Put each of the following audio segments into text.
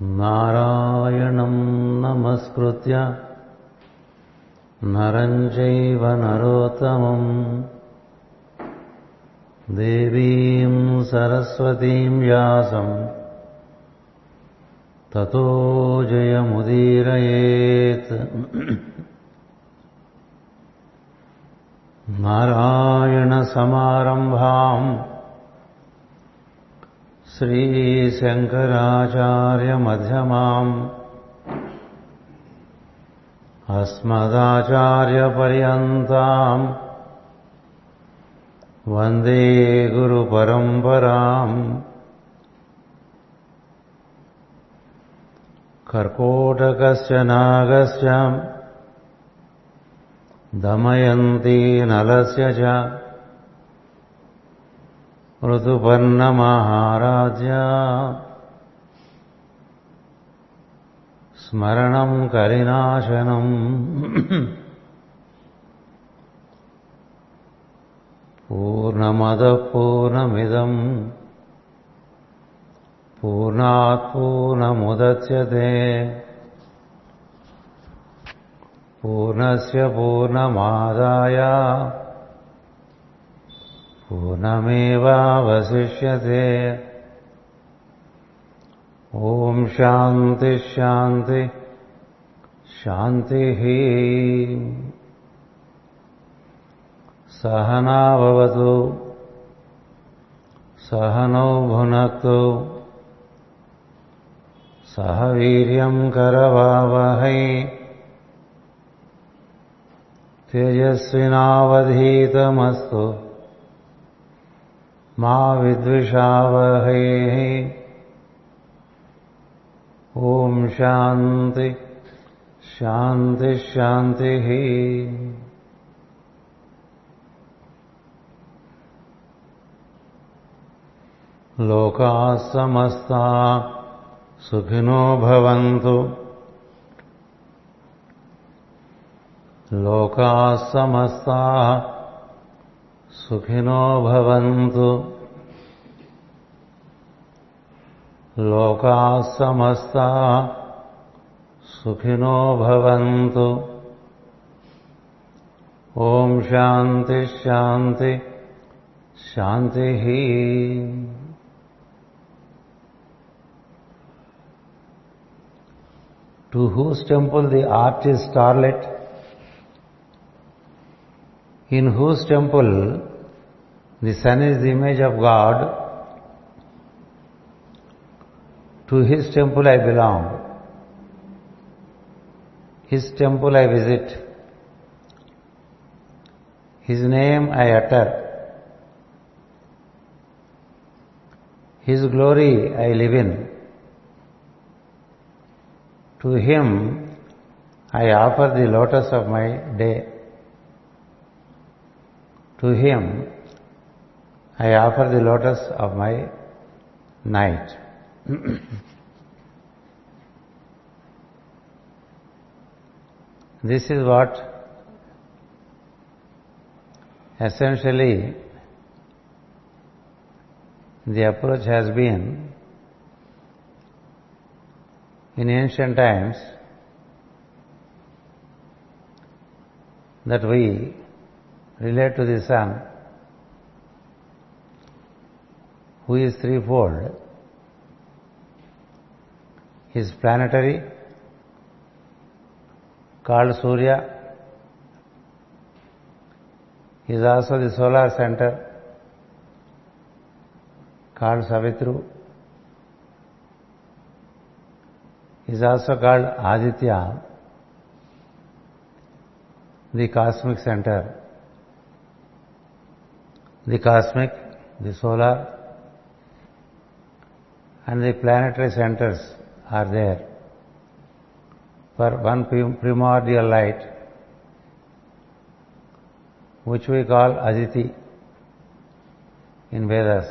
నారాయణం నమస్కృత్య నరం చైవ నరోత్తమం దేవీం సరస్వతీం వ్యాసం తతో జయముదీరయేత్. నారాయణ సమారంభాం శ్రీశంకరాచార్యమధ్యమాం అస్మదాచార్యపర్యంతాం వందే గురుపరంపరాం. కర్కోటకస్య నాగస్య దమయంతి నలస్య చ ఋతుపర్ణమహారాజ్య స్మరణం కలినాశనం. పూర్ణమదః పూర్ణమిదం పూర్ణాత్ పూర్ణముదచ్యతే పూర్ణస్య పూర్ణమాదాయ పూర్ణమేవావశిష్యతే. ఓం శాంతి శాంతి శాంతి. సహనా భవతు సహనౌ భునక్తు సహ వీర్యం కరవావహై తేజస్వినావధీతమస్తు మా విద్విషావహై. ఓం శాంతి శాంతి శాంతి. లోకాః సమస్తాః సుఖినో భవంతు. లోకాః సమస్తాః సుఖినో భవంతు. లోకాః సమస్తాః సుఖినో భవంతు. ఓం శాంతి శాంతి శాంతి. To whose temple the art is starlit, in whose temple the sun is the image of God, to his temple I belong. His temple I visit. His name I utter. His glory I live in. To him I offer the lotus of my day. To him I offer the lotus of my night. This is what essentially the approach has been in ancient times, that we relate to the sun, who is threefold. He is planetary, called Surya. He is also the solar center, called Savitru. He is also called Aditya, the cosmic center. The cosmic, the solar, and the planetary centers are there for one primordial light, which we call Aditi in Vedas.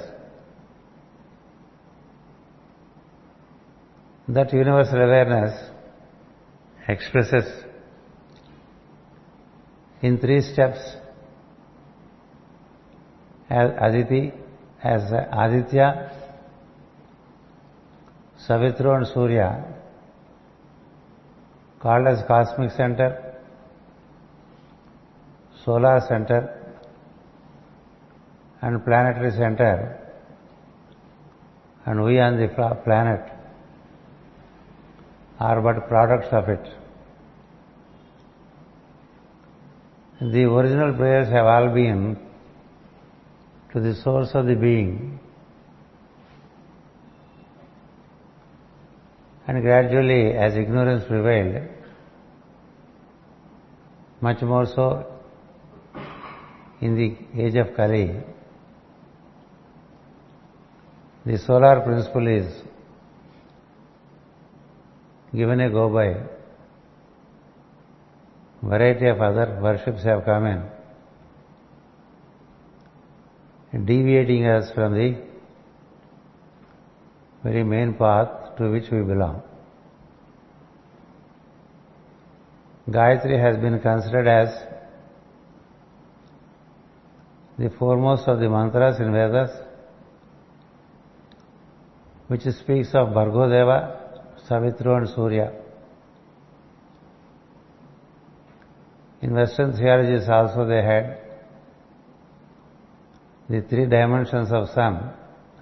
That universal awareness expresses in 3 steps as Aditi, as Aditya, Savitru and Surya, called as cosmic center, solar center, and planetary center, and we on the planet are but products of it. The original prayers have all been to the source of the being, and gradually, as ignorance prevailed, much more so in the age of Kali, the solar principle is given a go-by. Variety of other worships have come in, deviating us from the very main path to which we belong. Gayatri has been considered as the foremost of the mantras in Vedas, which speaks of Bhargodeva, Savitru and Surya. In Western theologies also they had the three dimensions of sun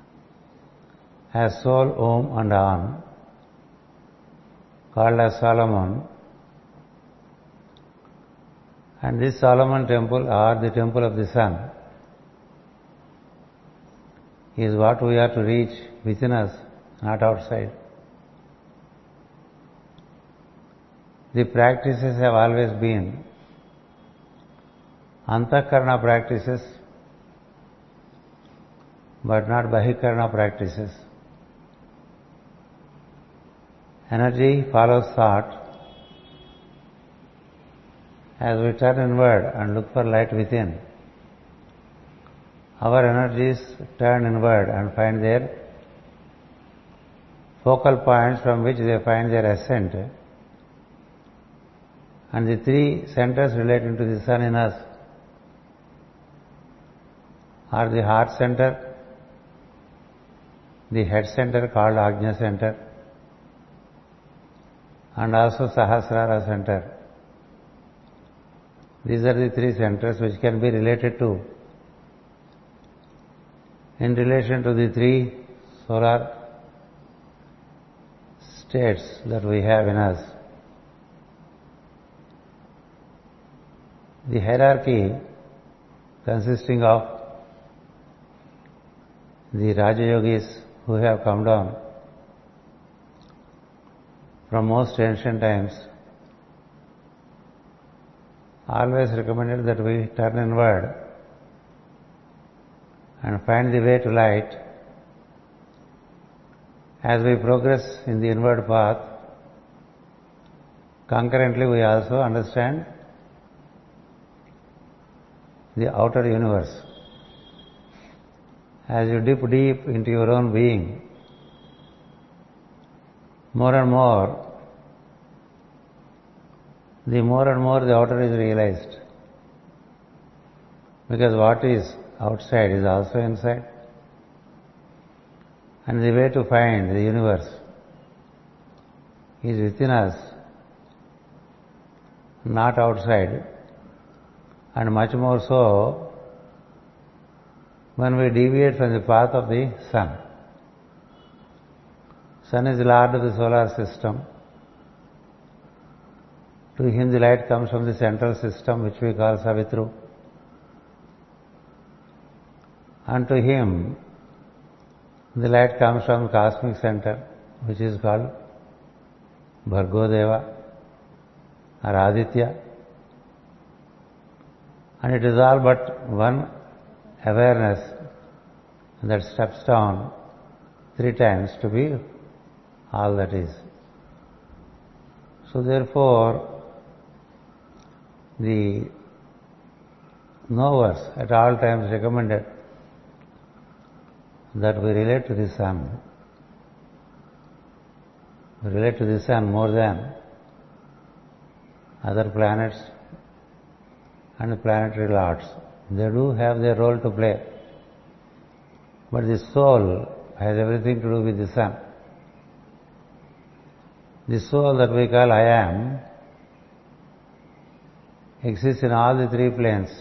as Sol, Om and An, called as Solomon. And this Solomon temple, or the temple of the sun, is what we are to reach within us, not outside. The practices have always been Antakarana practices, but not Bahikarana practices. Energy follows thought. As we turn inward and look for light within, our energies turn inward and find their focal points from which they find their ascent. And the three centers relating to the sun in us are the heart center, the head center called Ajna center, and also Sahasrara center. These are the three centers which can be related to in relation to the three solar states that we have in us. The hierarchy consisting of the Raja Yogis who have come down from most ancient times always recommended that we turn inward and find the way to light. As we progress in the inward path, concurrently we also understand the outer universe. As you dip deep into your own being, more and more the outer is realized. Because what is outside is also inside. And the way to find the universe is within us, not outside. And much more so when we deviate from the path of the sun. Sun is the lord of the solar system. To him the light comes from the central system, which we call Savitru. And to him the light comes from cosmic center, which is called Bhargodeva or Aditya. And it is all but one awareness that steps down 3 times to be all that is. So therefore, the knowers at all times recommended that we relate to the sun. We relate to the sun more than other planets and the planetary lords. They do have their role to play. But the soul has everything to do with the sun. The soul that we call I am exists in all the three planes,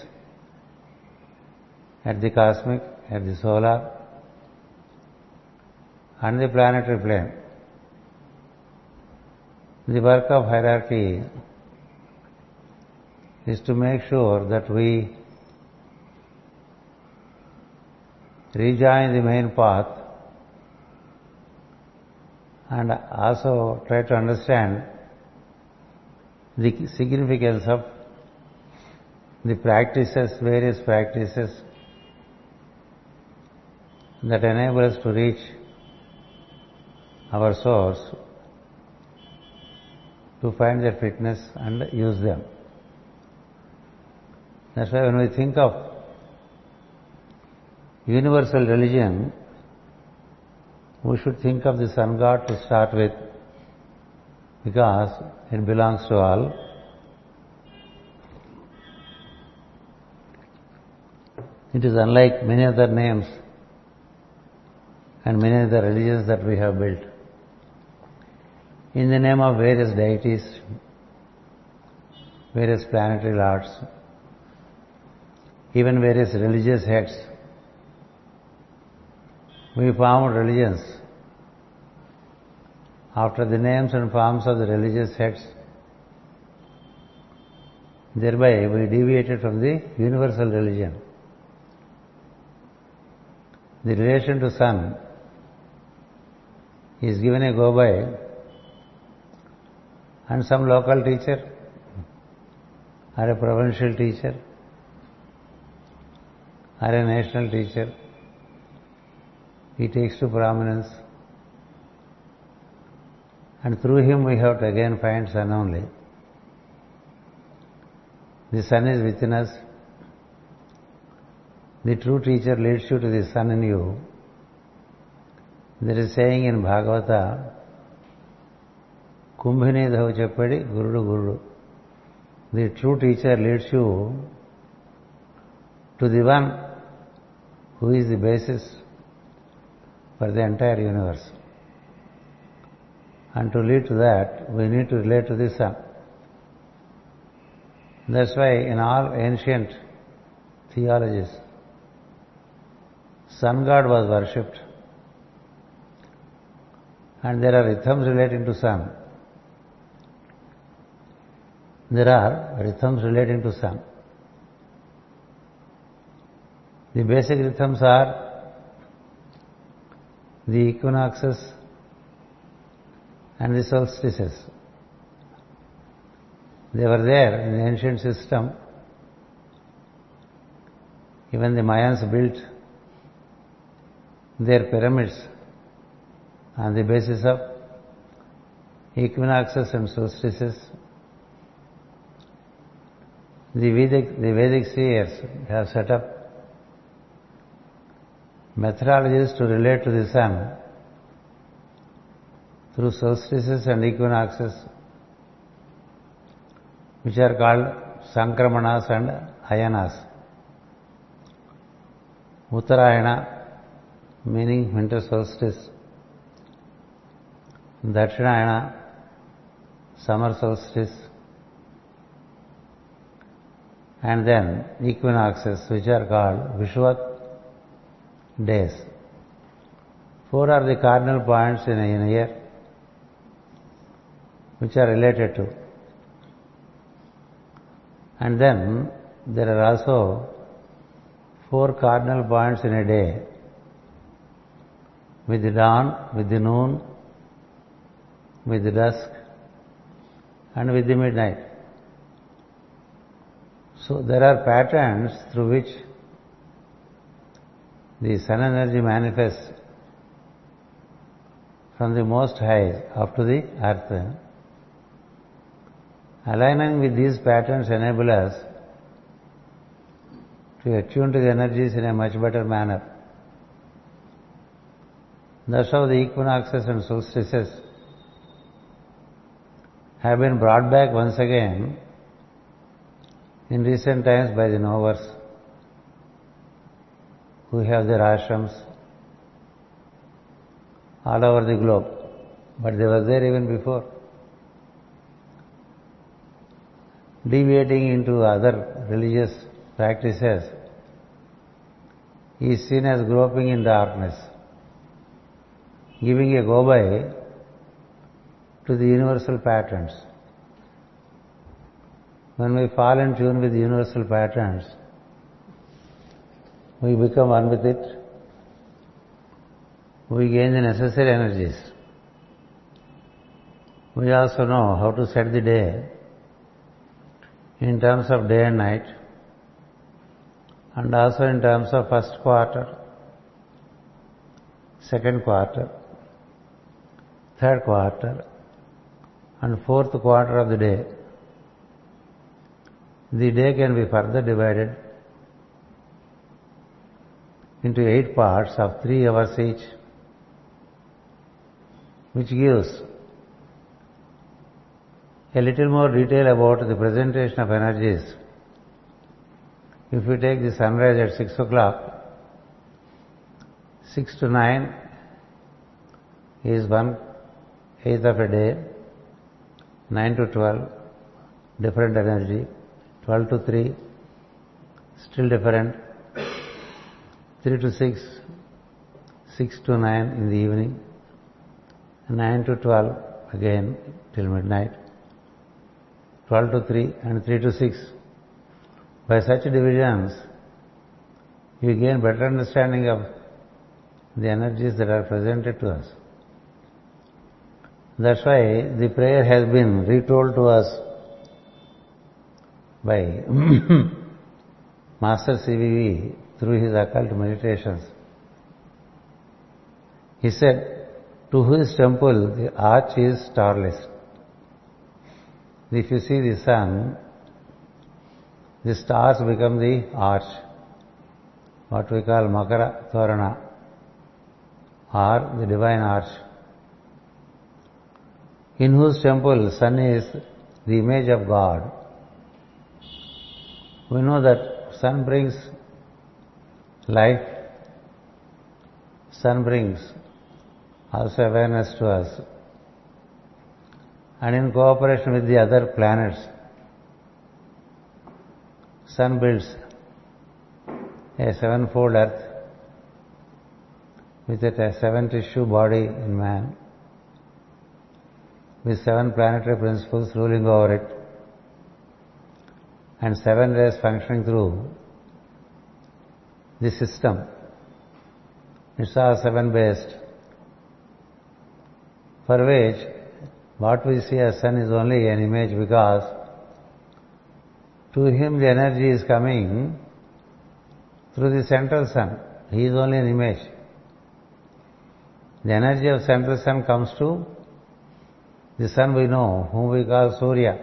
at the cosmic, at the solar, and the planetary plane. The work of hierarchy is to make sure that we rejoin the main path and also try to understand the significance of the practices, various practices that enable us to reach our source, to find their fitness and use them. That's why when we think of universal religion, we should think of the sun god to start with, because it belongs to all. It is unlike many other names and many other religions that we have built. In the name of various deities, various planetary lords, even various religious heads, we formed religions after the names and forms of the religious heads. Thereby we deviated from the universal religion. The relation to sun is given a go-by, and some local teacher or a provincial teacher or a national teacher, he takes to prominence, and through him we have to again find sun only. The sun is within us. The true teacher leads you to the sun in you. There is saying in Bhagavata, Kumbhinidhavu cheppadi Gurudu Gurudu. The true teacher leads you to the one who is the basis for the entire universe. And to lead to that, we need to relate to the sun. That's why in all ancient theologies, sun god was worshipped. And there are rhythms relating to sun. There are rhythms relating to sun. The basic rhythms are the equinoxes and the solstices. They were there in the ancient system. Even the Mayans built their pyramids on the basis of equinoxes and solstices. The Vedic seers have set up methodologies to relate to the sun through solstices and equinoxes, which are called Sankramanas and Ayanas. Uttarayana, meaning winter solstice. Dakshinayana, summer solstice. And then equinoxes, which are called Vishwat days. 4 are the cardinal points in a year which are related to. And then there are also 4 cardinal points in a day, with the dawn, with the noon, with the dusk, and with the midnight. So there are patterns through which the sun energy manifests from the most high up to the earth. Aligning with these patterns enable us to attune to the energies in a much better manner. That's how the equinoxes and solstices have been brought back once again in recent times by the knowers who have their ashrams all over the globe. But they were there even before. deviating into other religious practices is seen as groping in darkness, giving a go-by to the universal patterns. When we fall in tune with the universal patterns, we become one with it. We gain the necessary energies. We also know how to set the day in terms of day and night, and also in terms of first quarter, second quarter, third quarter, and fourth quarter of the day. The day can be further divided into 8 parts of 3 hours each, which gives a little more detail about the presentation of energies. If we take the sunrise at 6 o'clock, 6 to 9 is 1/8 of a day, 9 to 12, different energy, 12 to 3, still different, 3 to 6, 6 to 9 in the evening, 9 to 12 again till midnight, 12 to 3 and 3 to 6. By such divisions, you gain better understanding of the energies that are presented to us. That's why the prayer has been retold to us by Master CVV through his occult meditations. He said, to whose temple the arch is starless. If you see the sun, the stars become the arch, what we call Makara Torana, or the divine arch, in whose temple sun is the image of God. We know that sun brings life, sun brings also awareness to us, and in cooperation with the other planets, sun builds a 7-fold earth with a 7-tissue body in man, with 7 planetary principles ruling over it, and 7 rays functioning through the system. It's all 7-based, for which what we see as sun is only an image, because to him the energy is coming through the central sun. He is only an image. The energy of central sun comes to the sun we know, whom we call Surya.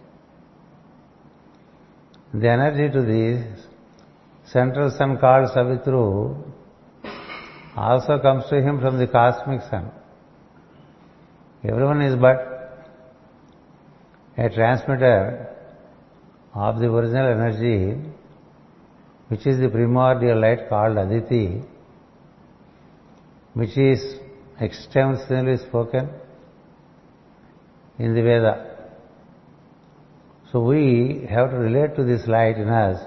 The energy to the central sun called Savitru also comes to him from the cosmic sun. Everyone is but a transmitter of the original energy, which is the primordial light called Aditi, which is extensively spoken in the Veda. So we have to relate to this light in us,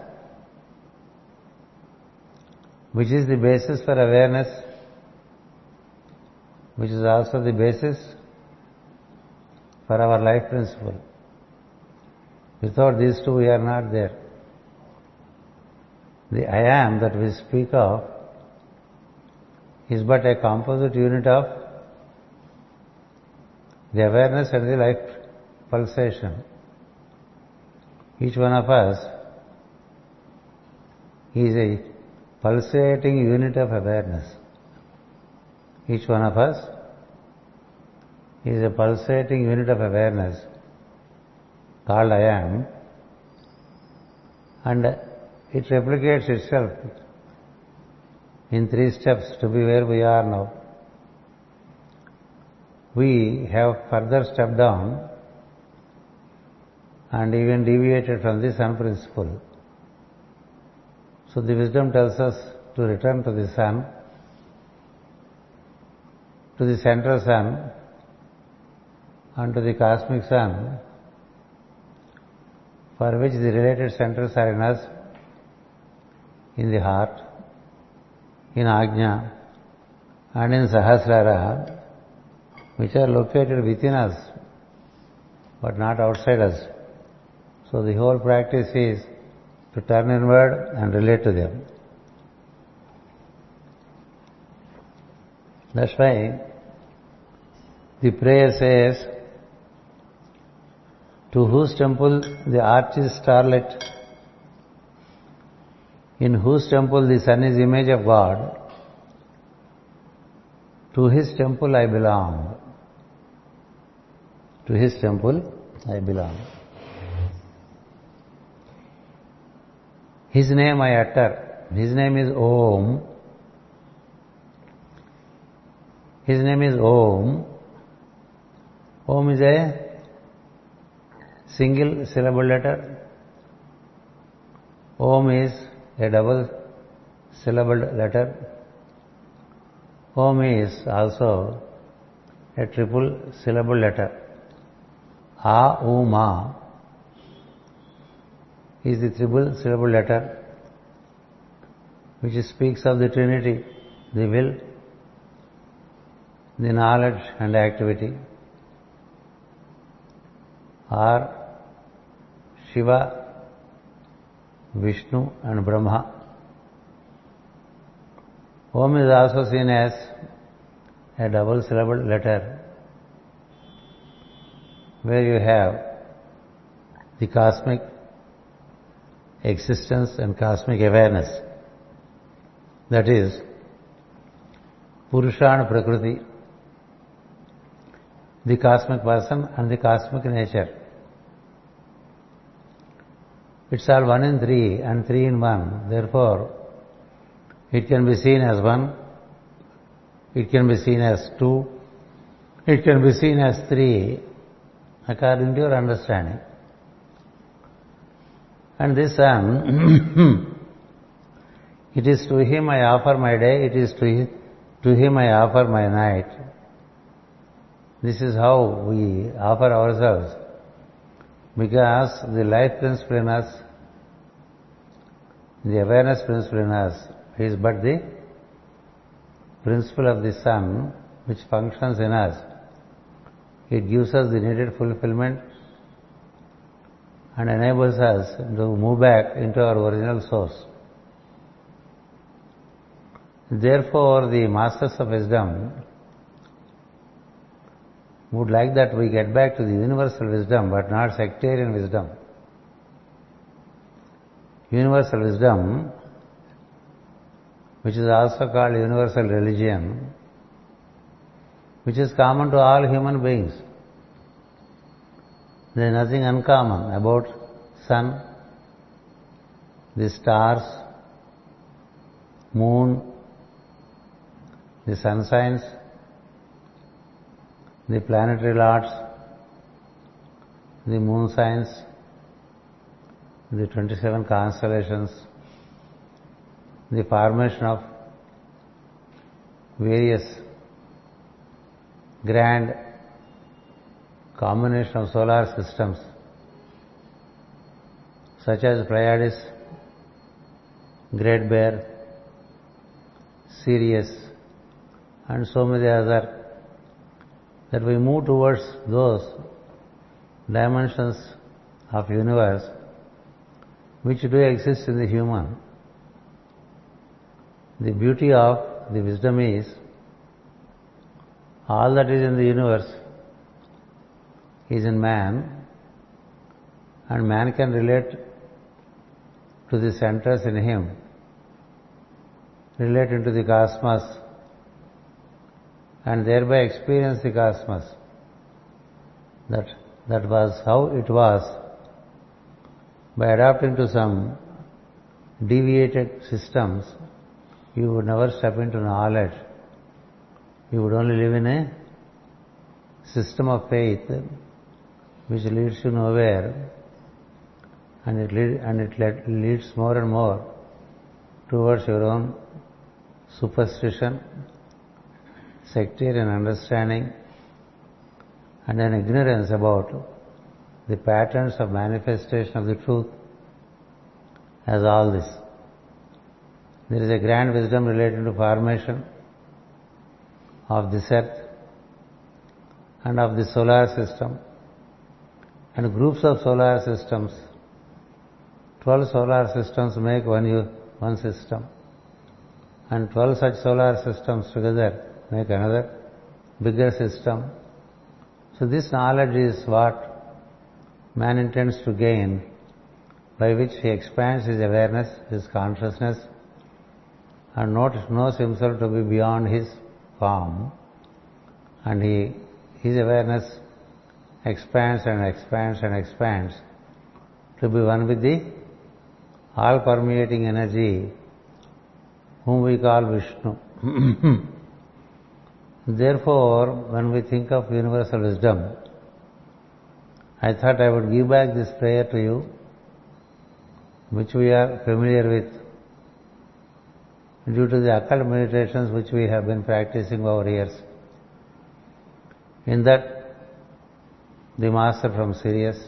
which is the basis for awareness, which is also the basis for our life principle. Without these two, we are not there. The I am that we speak of is but a composite unit of the awareness and the life pulsation. Each one of us is a pulsating unit of awareness. Each one of us is a pulsating unit of awareness called I am, and it replicates itself in 3 steps to be where we are now. We have further stepped down and even deviated from the sun principle. So the wisdom tells us to return to the sun, to the central sun, and to the cosmic sun, for which the related centers are in us, in the heart, in Ajna, and in Sahasrara, which are located within us, but not outside us. So the whole practice is to turn inward and relate to them. That's why the prayer says, to whose temple the arch is starlit, in whose temple the sun is image of God, to his temple I belong. To his temple I belong. His name I utter. His name is Om. His name is Om. Om is a single syllable letter. Om is a double syllabled letter. Om is also a triple syllable letter. A, U, Ma is the triple syllable letter which speaks of the Trinity, the will, the knowledge and activity. Or Shiva, Vishnu and Brahma. Om is also seen as a double syllable letter where you have the cosmic existence and cosmic awareness. That is Purusha and Prakriti, the cosmic person and the cosmic nature. It's all one in three and three in one. Therefore, it can be seen as one, it can be seen as two, it can be seen as three, according to your understanding. And this sun, it is to him I offer my day, it is to him I offer my night. This is how we offer ourselves, because the life principle in us, the awareness principle in us, is but the principle of the sun which functions in us. It gives us the needed fulfillment and enables us to move back into our original source. Therefore, the masters of wisdom would like that we get back to the universal wisdom, but not sectarian wisdom. Universal wisdom, which is also called universal religion, which is common to all human beings. There is nothing uncommon about sun, the stars, moon, the sun signs, the planetary lords, the moon signs, the 27 constellations, the formation of various grand combination of solar systems such as Pleiades, Great Bear, Sirius and so many other, that we move towards those dimensions of universe which do exist in the human. The beauty of the wisdom is all that is in the universe is in man, and man can relate to the centers in him, relate into the cosmos, and thereby experience the cosmos. That was how it was. By adapting to some deviated systems, you would never step into knowledge. You would only live in a system of faith which leads you nowhere, and it leads more and more towards your own superstition, sectarian understanding, and an ignorance about the patterns of manifestation of the truth as all this. There is a grand wisdom relating to formation of this earth and of the solar system and groups of solar systems. 12 solar systems make one system, and 12 such solar systems together make another bigger system. So this knowledge is what man intends to gain, by which he expands his awareness, his consciousness, and knows himself to be beyond his form, and his awareness expands and expands and expands to be one with the all-permeating energy whom we call Vishnu. Therefore, when we think of universal wisdom, I thought I would give back this prayer to you, which we are familiar with due to the occult meditations which we have been practicing over years. In that, the master from Sirius,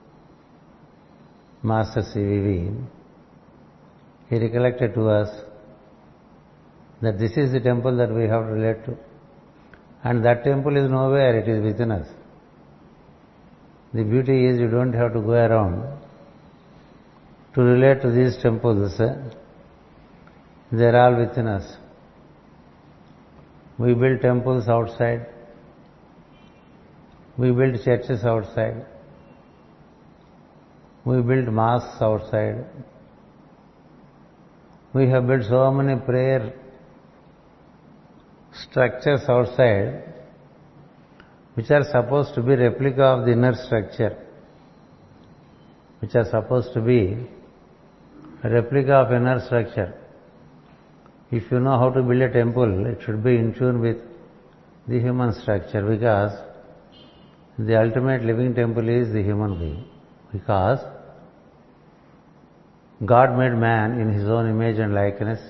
Master CVV, he recollected to us that this is the temple that we have to relate to. And that temple is nowhere, it is within us. The beauty is you don't have to go around to relate to these temples. They are all within us. We build temples outside. We build churches outside. We build mosques outside. We have built so many prayer structures outside which are supposed to be replica of the inner structure, which are supposed to be a replica of inner structure. If you know how to build a temple, it should be in tune with the human structure, because the ultimate living temple is the human being. Because God made man in his own image and likeness.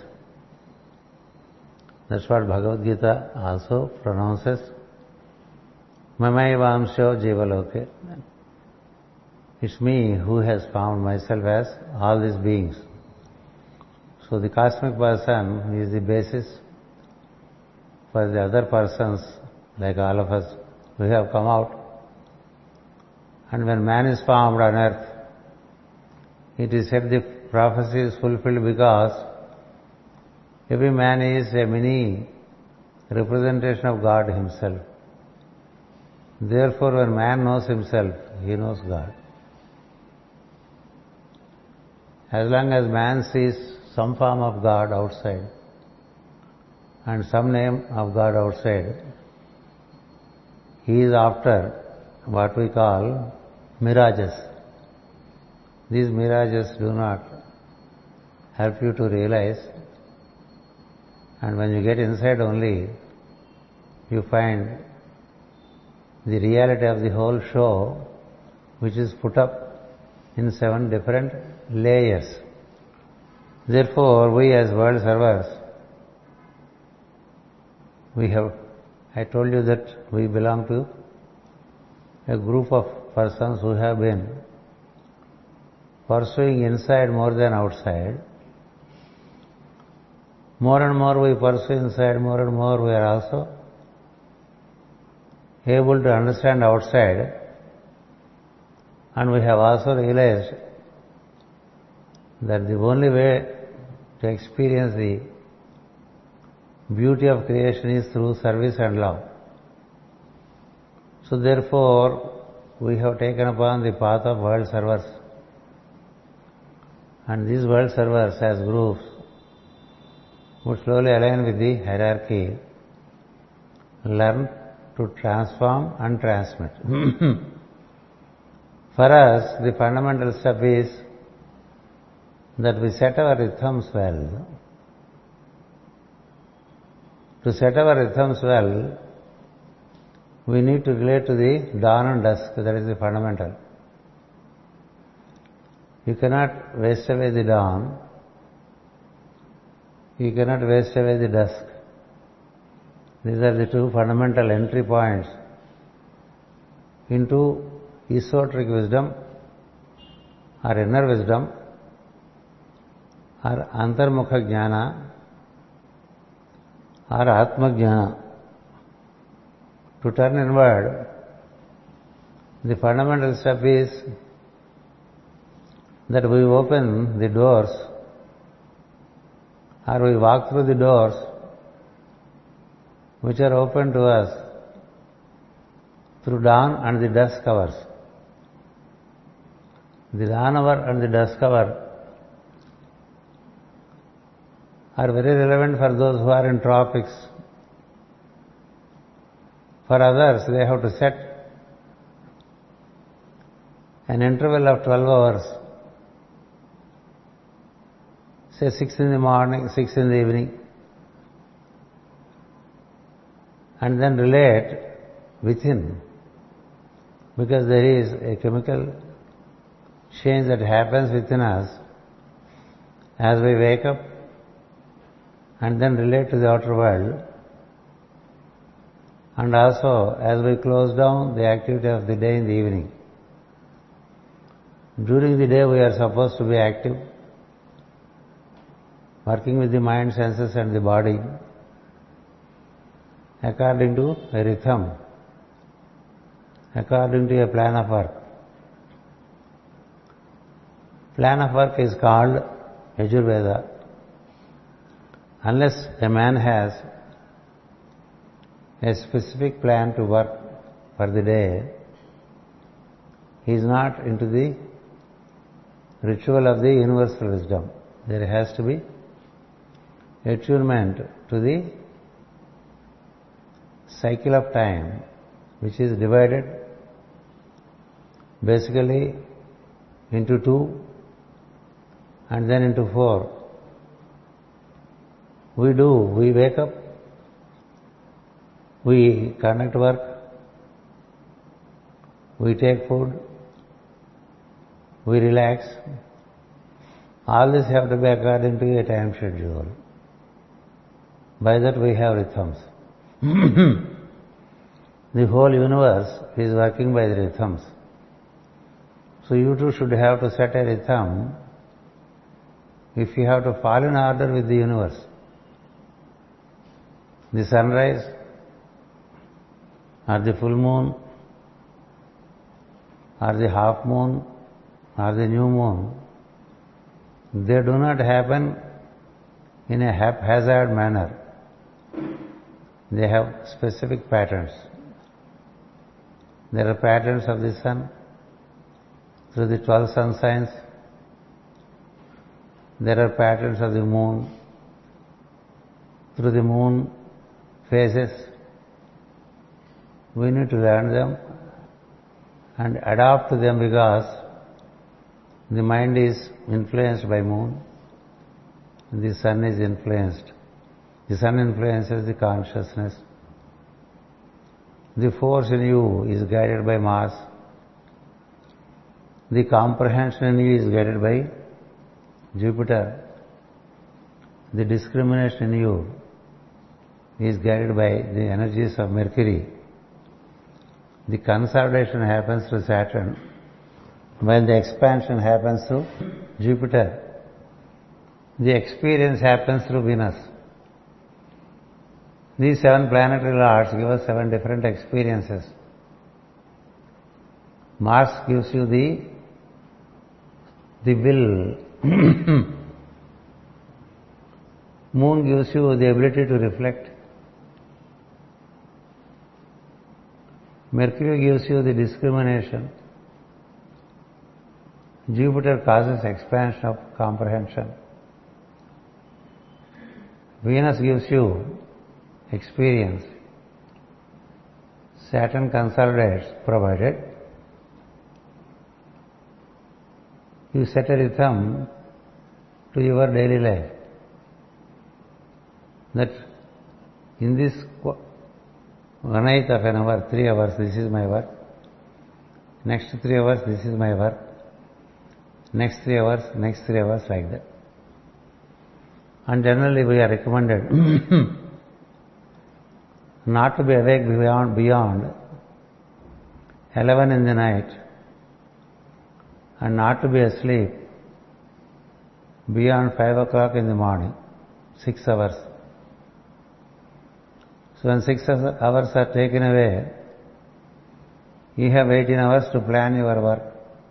That's what Bhagavad Gita also pronounces. Mamayavamsho jivaloke. It's me who has found myself as all these beings. So the cosmic person is the basis for the other persons, like all of us. We have come out. And when man is formed on earth, it is said the prophecy is fulfilled because every man is a mini representation of God himself. Therefore, when man knows himself, he knows God. As long as man sees some form of God outside and some name of God outside, he is after what we call mirages. These mirages do not help you to realize, and when you get inside only, you find the reality of the whole show, which is put up in 7 different layers. Therefore, we as world servers, I told you that we belong to a group of persons who have been pursuing inside more than outside. More and more we pursue inside, more and more we are also able to understand outside, and we have also realized that the only way to experience the beauty of creation is through service and love. So therefore, we have taken upon the path of world servers. And these world servers as groups would slowly align with the hierarchy, learn to transform and transmit. For us, the fundamental step is that we set our rhythms well. To set our rhythms well, we need to relate to the dawn and dusk. That is the fundamental. You cannot waste away the dawn. You cannot waste away the dusk. These are the 2 fundamental entry points into esoteric wisdom or inner wisdom or antarmukha jnana or atma jnana. To turn inward, the fundamental step is that we open the doors or we walk through the doors which are open to us through dawn and the dusk hours. The dawn hour and the dusk hour are very relevant for those who are in tropics. For others, they have to set an interval of 12 hours, say 6 in the morning, 6 in the evening, and then relate within, because there is a chemical change that happens within us as we wake up and then relate to the outer world, and also as we close down the activity of the day in the evening. During the day we are supposed to be active, working with the mind, senses and the body according to a rhythm, according to a plan of work. Plan of work is called Yajurveda. Unless a man has a specific plan to work for the day, he is not into the ritual of the universal wisdom. There has to be attunement to the cycle of time, which is divided basically into 2 and then into 4. We wake up, we conduct work, we take food, we relax. All this have to be according to a time schedule. By that we have rhythms. The whole universe is working by the rhythms. So you too should have to set a rhythm if you have to fall in order with the universe. The sunrise or the full moon or the half moon or the new moon, they do not happen in a haphazard manner. They have specific patterns. There are patterns of the sun through the 12 sun signs. There are patterns of the moon through the moon phases. We need to learn them and adapt to them, because the mind is influenced by moon, the sun is influenced. The sun influences the consciousness. The force in you is guided by Mars. The comprehension in you is guided by Jupiter. The discrimination in you is guided by the energies of Mercury. The consolidation happens through Saturn, while the expansion happens through Jupiter. The experience happens through Venus. These 7 planetary lords give us 7 different experiences. Mars gives you the will. Moon gives you the ability to reflect. Mercury gives you the discrimination. Jupiter causes expansion of comprehension. Venus gives you experience. Saturn consolidates, provided you set a rhythm to your daily life. That in this 1/8 of an hour, 3 hours, this is my work. Next 3 hours, this is my work. Next 3 hours, like that. And generally we are recommended not to be awake beyond 11 in the night and not to be asleep beyond 5 o'clock in the morning, 6 hours. So when 6 hours are taken away, you have 18 hours to plan your work,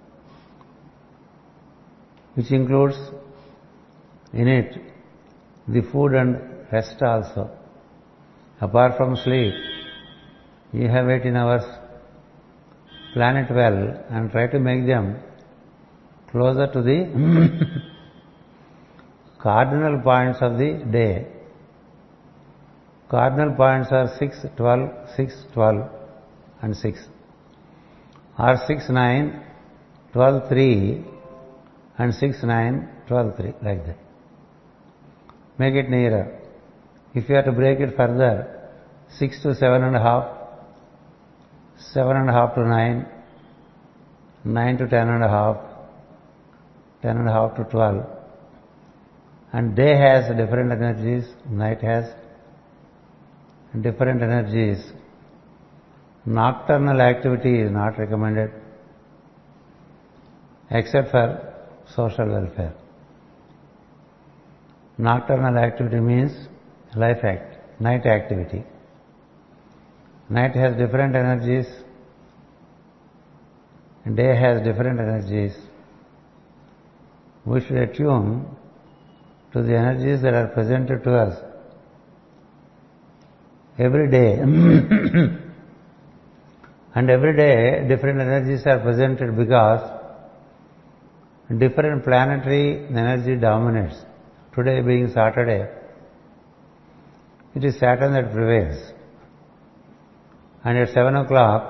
which includes in it the food and rest also. Apart from sleep, you have 18 hours. Plan it well and try to make them closer to the cardinal points of the day. Cardinal points are 6, 12, 6, 12 and 6. Or 6, 9, 12, 3 and 6, 9, 12, 3, like that. Make it nearer. If you have to break it further, 6 to 7.5, 7.5 to 9, 9 to 10.5, 10.5 to 12. And day has different energies, night has different energies. Nocturnal activity is not recommended except for social welfare. Nocturnal activity means life act, night activity. Night has different energies, day has different energies. We should attune to the energies that are presented to us every day. And every day different energies are presented because different planetary energy dominates. Today being Saturday, it is Saturn that prevails. And at 7 o'clock,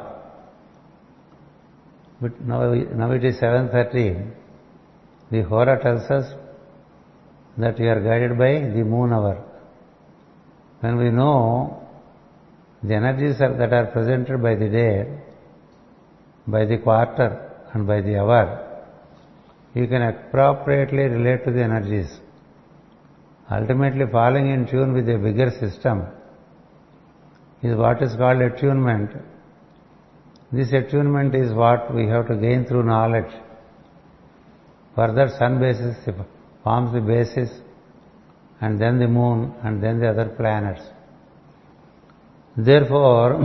now it is 7:30, the Hora tells us that we are guided by the moon hour. When we know the energies that are presented by the day, by the quarter and by the hour, you can appropriately relate to the energies. Ultimately falling in tune with a bigger system is what is called attunement. This attunement is what we have to gain through knowledge. Further, sun basis forms the basis, and then the moon, and then the other planets. Therefore,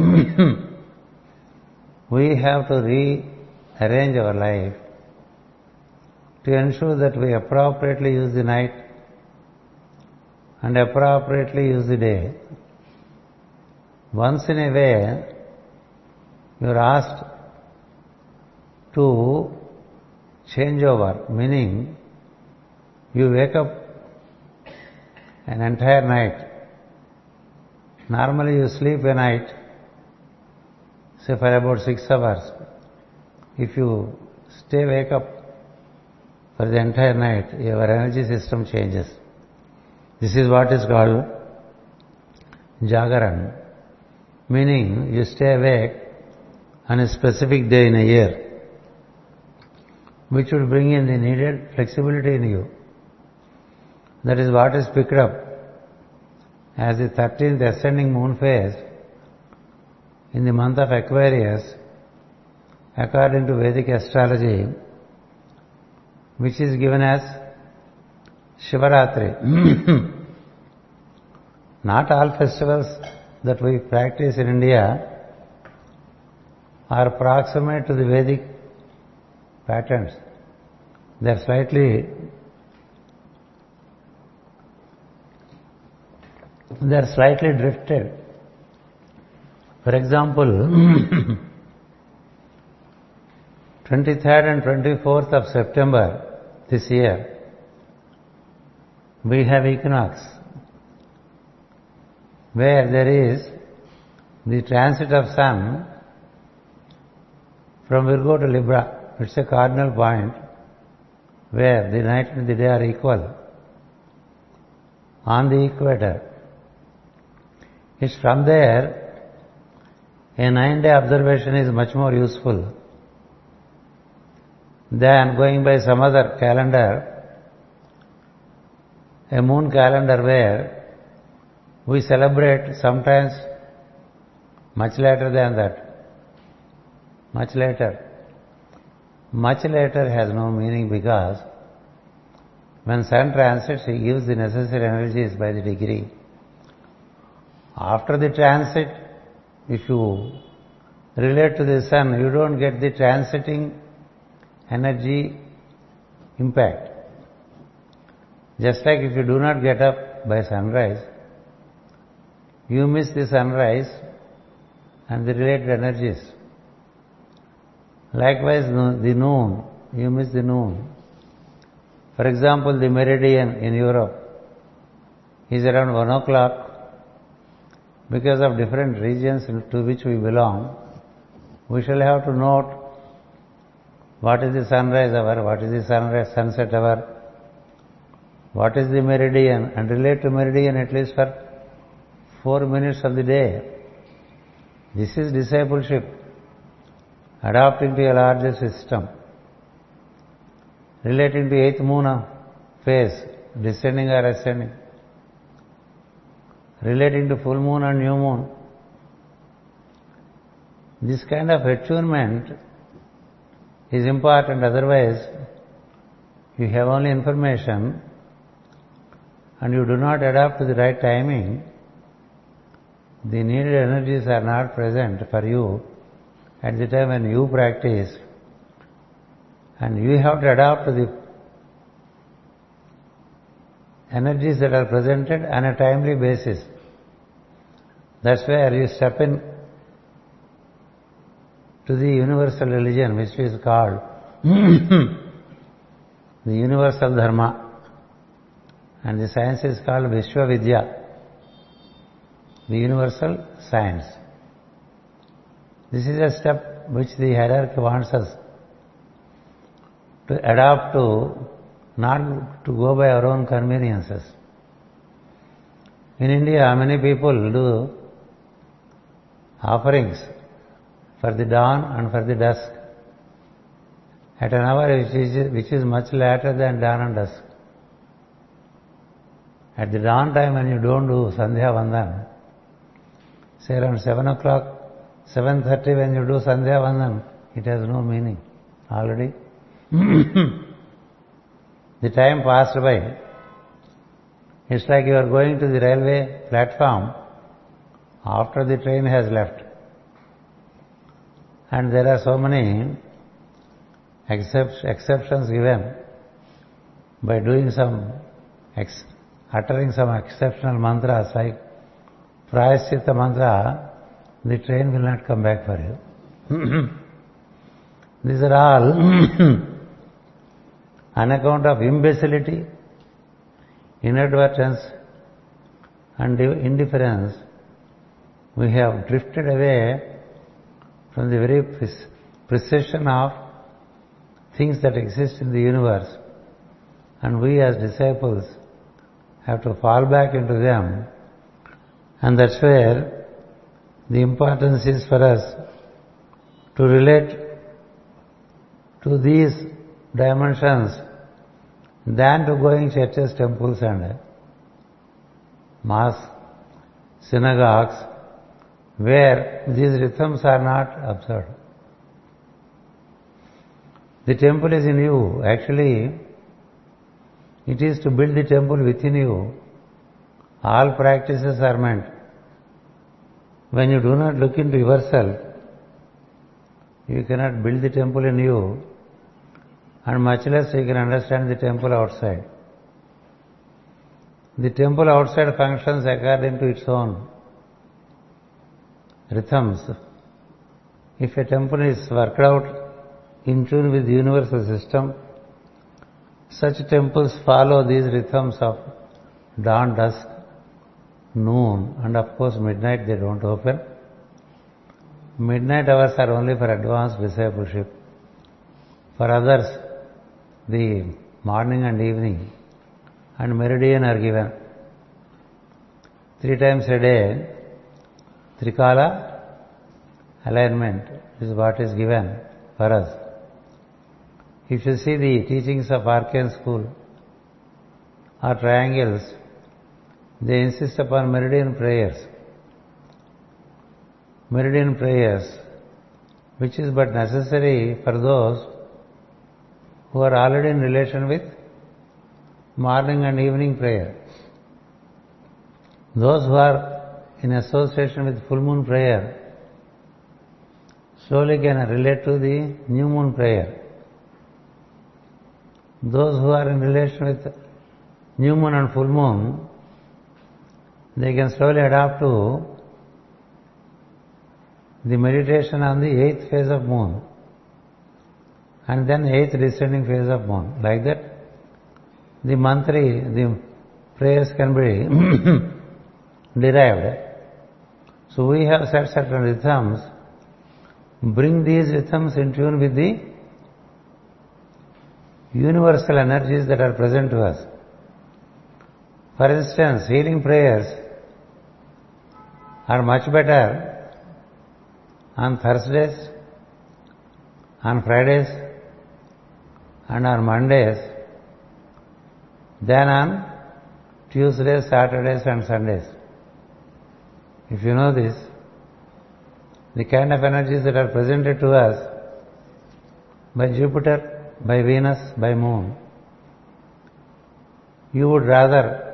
we have to rearrange our life to ensure that we appropriately use the night and appropriately use the day. Once in a way, you are asked to change over, meaning you wake up an entire night. Normally you sleep a night, say for about 6 hours. If you wake up for the entire night, your energy system changes. This is what is called Jagaran, meaning you stay awake on a specific day in a year, which will bring in the needed flexibility in you. That is what is picked up as the 13th ascending moon phase in the month of Aquarius, according to Vedic astrology, which is given as Shivaratri. Not all festivals that we practice in India are proximate to the Vedic patterns. They are slightly drifted. For example, 23rd and 24th of September this year, we have equinox, where there is the transit of sun from Virgo to Libra. It's a cardinal point where the night and the day are equal on the equator. It's from there a 9-day observation is much more useful than going by some other calendar, a moon calendar where we celebrate sometimes much later than that. Much later. Much later has no meaning because when sun transits, he gives the necessary energies by the degree. After the transit, if you relate to the sun, you don't get the transiting energy impact. Just like if you do not get up by sunrise, you miss the sunrise and the related energies. Likewise, the noon, you miss the noon. For example, the meridian in Europe is around 1 o'clock. Because of different regions to which we belong, we shall have to note what is the sunrise hour, what is the sunset hour, what is the meridian, and relate to meridian at least for 4 minutes of the day. This is discipleship, adapting to a larger system, relating to 8th moon phase, descending or ascending, relating to full moon and new moon. This kind of attunement is important, otherwise you have only information and you do not adapt to the right timing. The needed energies are not present for you at the time when you practice, and you have to adapt to the energies that are presented on a timely basis. That's where you step in to the universal religion, which is called the universal dharma, and the science is called Vishwa Vidya, the universal science. This is a step which the hierarchy wants us to adapt to, not to go by our own conveniences. In India, many people do offerings for the dawn and for the dusk at an hour which is much later than dawn and dusk. At the dawn time, when you don't do Sandhya Vandan, say around 7 o'clock, 7:30 when you do Sandhya Vandan, it has no meaning already. The time passed by. It's like you are going to the railway platform after the train has left. And there are so many exceptions given by doing uttering some exceptional mantras like Prayaschitta mantra, the train will not come back for you. These are all on account of imbecility, inadvertence and indifference. We have drifted away from the very precision of things that exist in the universe, and we as disciples have to fall back into them, and that's where the importance is for us to relate to these dimensions than to going churches, temples and mosques, synagogues, where these rhythms are not observed. The temple is in you. Actually, it is to build the temple within you. All practices are meant. When you do not look into yourself, you cannot build the temple in you, and much less you can understand the temple outside. The temple outside functions according to its own rhythms. If a temple is worked out in tune with the universal system, such temples follow these rhythms of dawn, dusk, noon, and of course midnight they don't open. Midnight hours are only for advanced discipleship. For others, the morning and evening and meridian are given. 3 times a day, Trikala alignment is what is given for us. If you see the teachings of Arcane School or triangles, they insist upon meridian prayers. Meridian prayers, which is but necessary for those who are already in relation with morning and evening prayer. Those who are in association with full moon prayer slowly can relate to the new moon prayer. Those who are in relation with new moon and full moon, they can slowly adapt to the meditation on the 8th phase of moon and then 8th descending phase of moon. Like that, the prayers can be derived. So we have set certain rhythms. Bring these rhythms in tune with the universal energies that are present to us. For instance, healing prayers are much better on Thursdays, on Fridays, and on Mondays than on Tuesdays, Saturdays, and Sundays. If you know this, the kind of energies that are presented to us by Jupiter, by Venus, by Moon, you would rather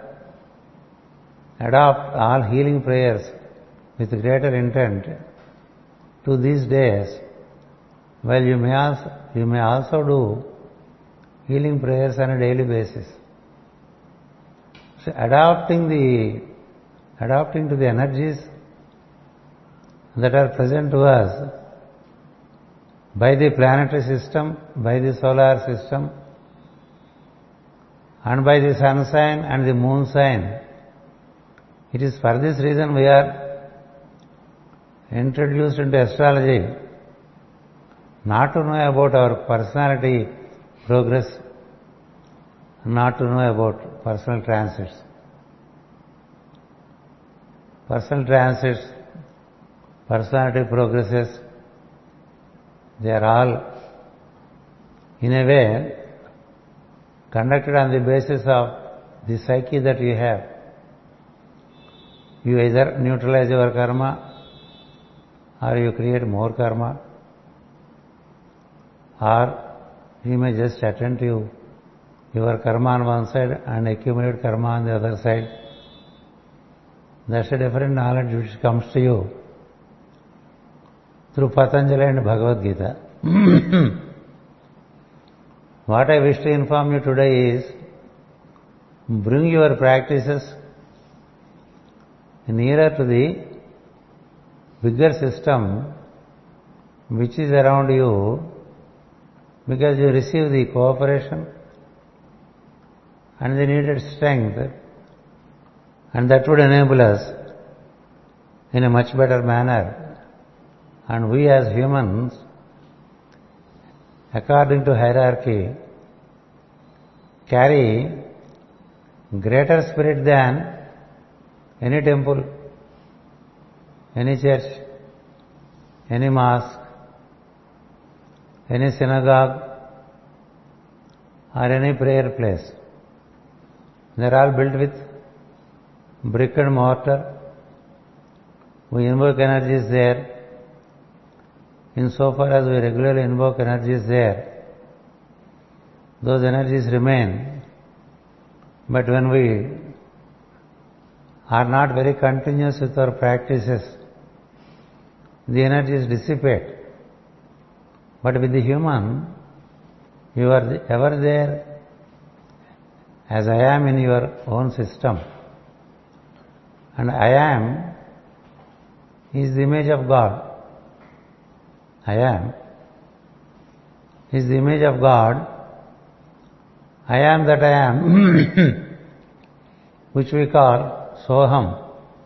adopt all healing prayers with greater intent to these days, while you may also do healing prayers on a daily basis. So adapting to the energies that are present to us by the planetary system, by the solar system, and by the sun sign and the moon sign. It is for this reason we are introduced into astrology, not to know about our personality progress, not to know about personal transits. Personal transits, personality progresses, they are all in a way conducted on the basis of the psyche that you have. You either neutralize your karma, or you create more karma, or you may just attend to your karma on one side and accumulate karma on the other side. That's a different knowledge which comes to you through Patanjali and Bhagavad Gita. What I wish to inform you today is, bring your practices nearer to the bigger system which is around you, because you receive the cooperation and the needed strength, and that would enable us in a much better manner. And we as humans, according to hierarchy, carry greater spirit than any temple, any church, any mosque, any synagogue, or any prayer place. They are all built with brick and mortar. We invoke energies there. Insofar as we regularly invoke energies there, those energies remain. But when we are not very continuous with our practices, the energies dissipate. But with the human, you are ever there as I am in your own system. And I am is the image of God. I am is the image of God. I am that I am, which we call Soham,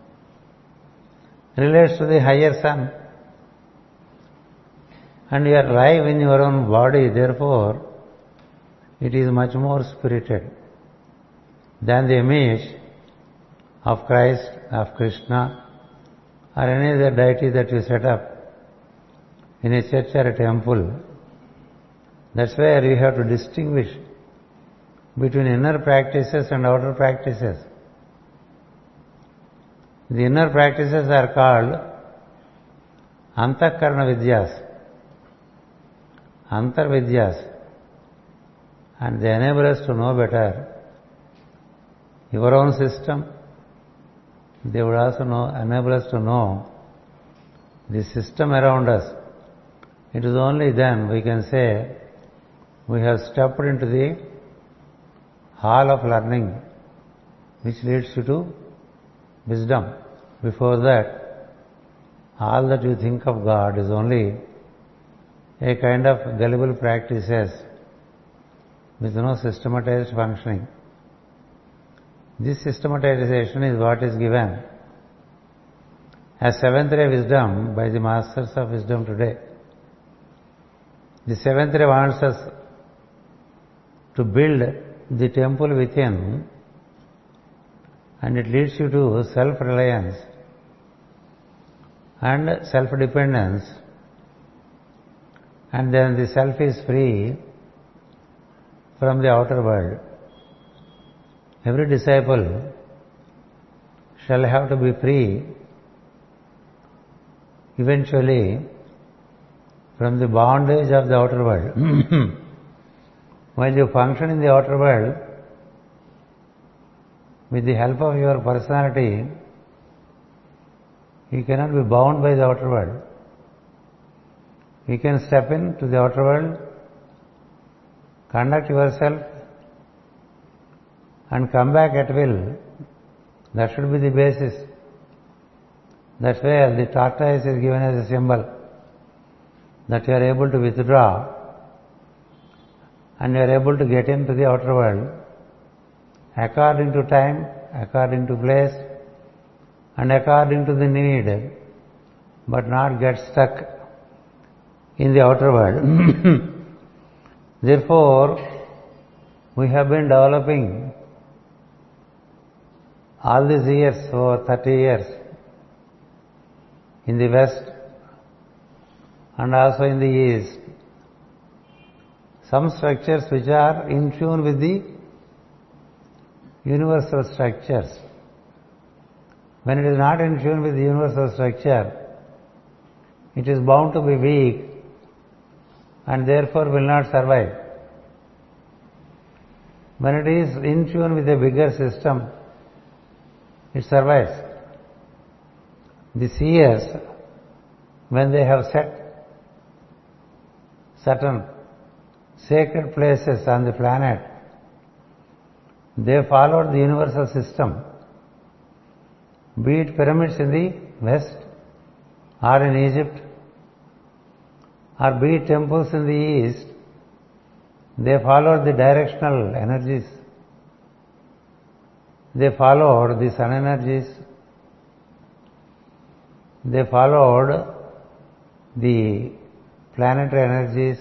relates to the higher sun. And you are alive in your own body, therefore it is much more spirited than the image of Christ, of Krishna, or any other deity that you set up in a church or a temple. That's where you have to distinguish between inner practices and outer practices. The inner practices are called Antakarana Vidyas, Antar Vidyas. and they enable us to know better your own system. They would also enable us to know the system around us. It is only then we can say we have stepped into the hall of learning, which leads you to wisdom. Before that, all that you think of God is only a kind of gullible practices with no systematized functioning. This systematization is what is given as seventh ray wisdom by the masters of wisdom today. The seventh ray wants us to build the temple within, and it leads you to self-reliance and self-dependence, and then the self is free from the outer world. Every disciple shall have to be free eventually from the bondage of the outer world. While you function in the outer world, with the help of your personality, you cannot be bound by the outer world. You can step into the outer world, conduct yourself, and come back at will. That should be the basis. That's where the tortoise is given as a symbol, that you are able to withdraw and you are able to get into the outer world according to time, according to place, and according to the need, but not get stuck in the outer world. Therefore, we have been developing all these years, over 30 years, in the West and also in the East, some structures which are in tune with the universal structures. When it is not in tune with the universal structure, it is bound to be weak and therefore will not survive. When it is in tune with a bigger system, it survives. The seers, when they have set certain sacred places on the planet, they followed the universal system. Be it pyramids in the West or in Egypt, or be it temples in the East, they followed the directional energies. They followed the sun energies. They followed the planetary energies.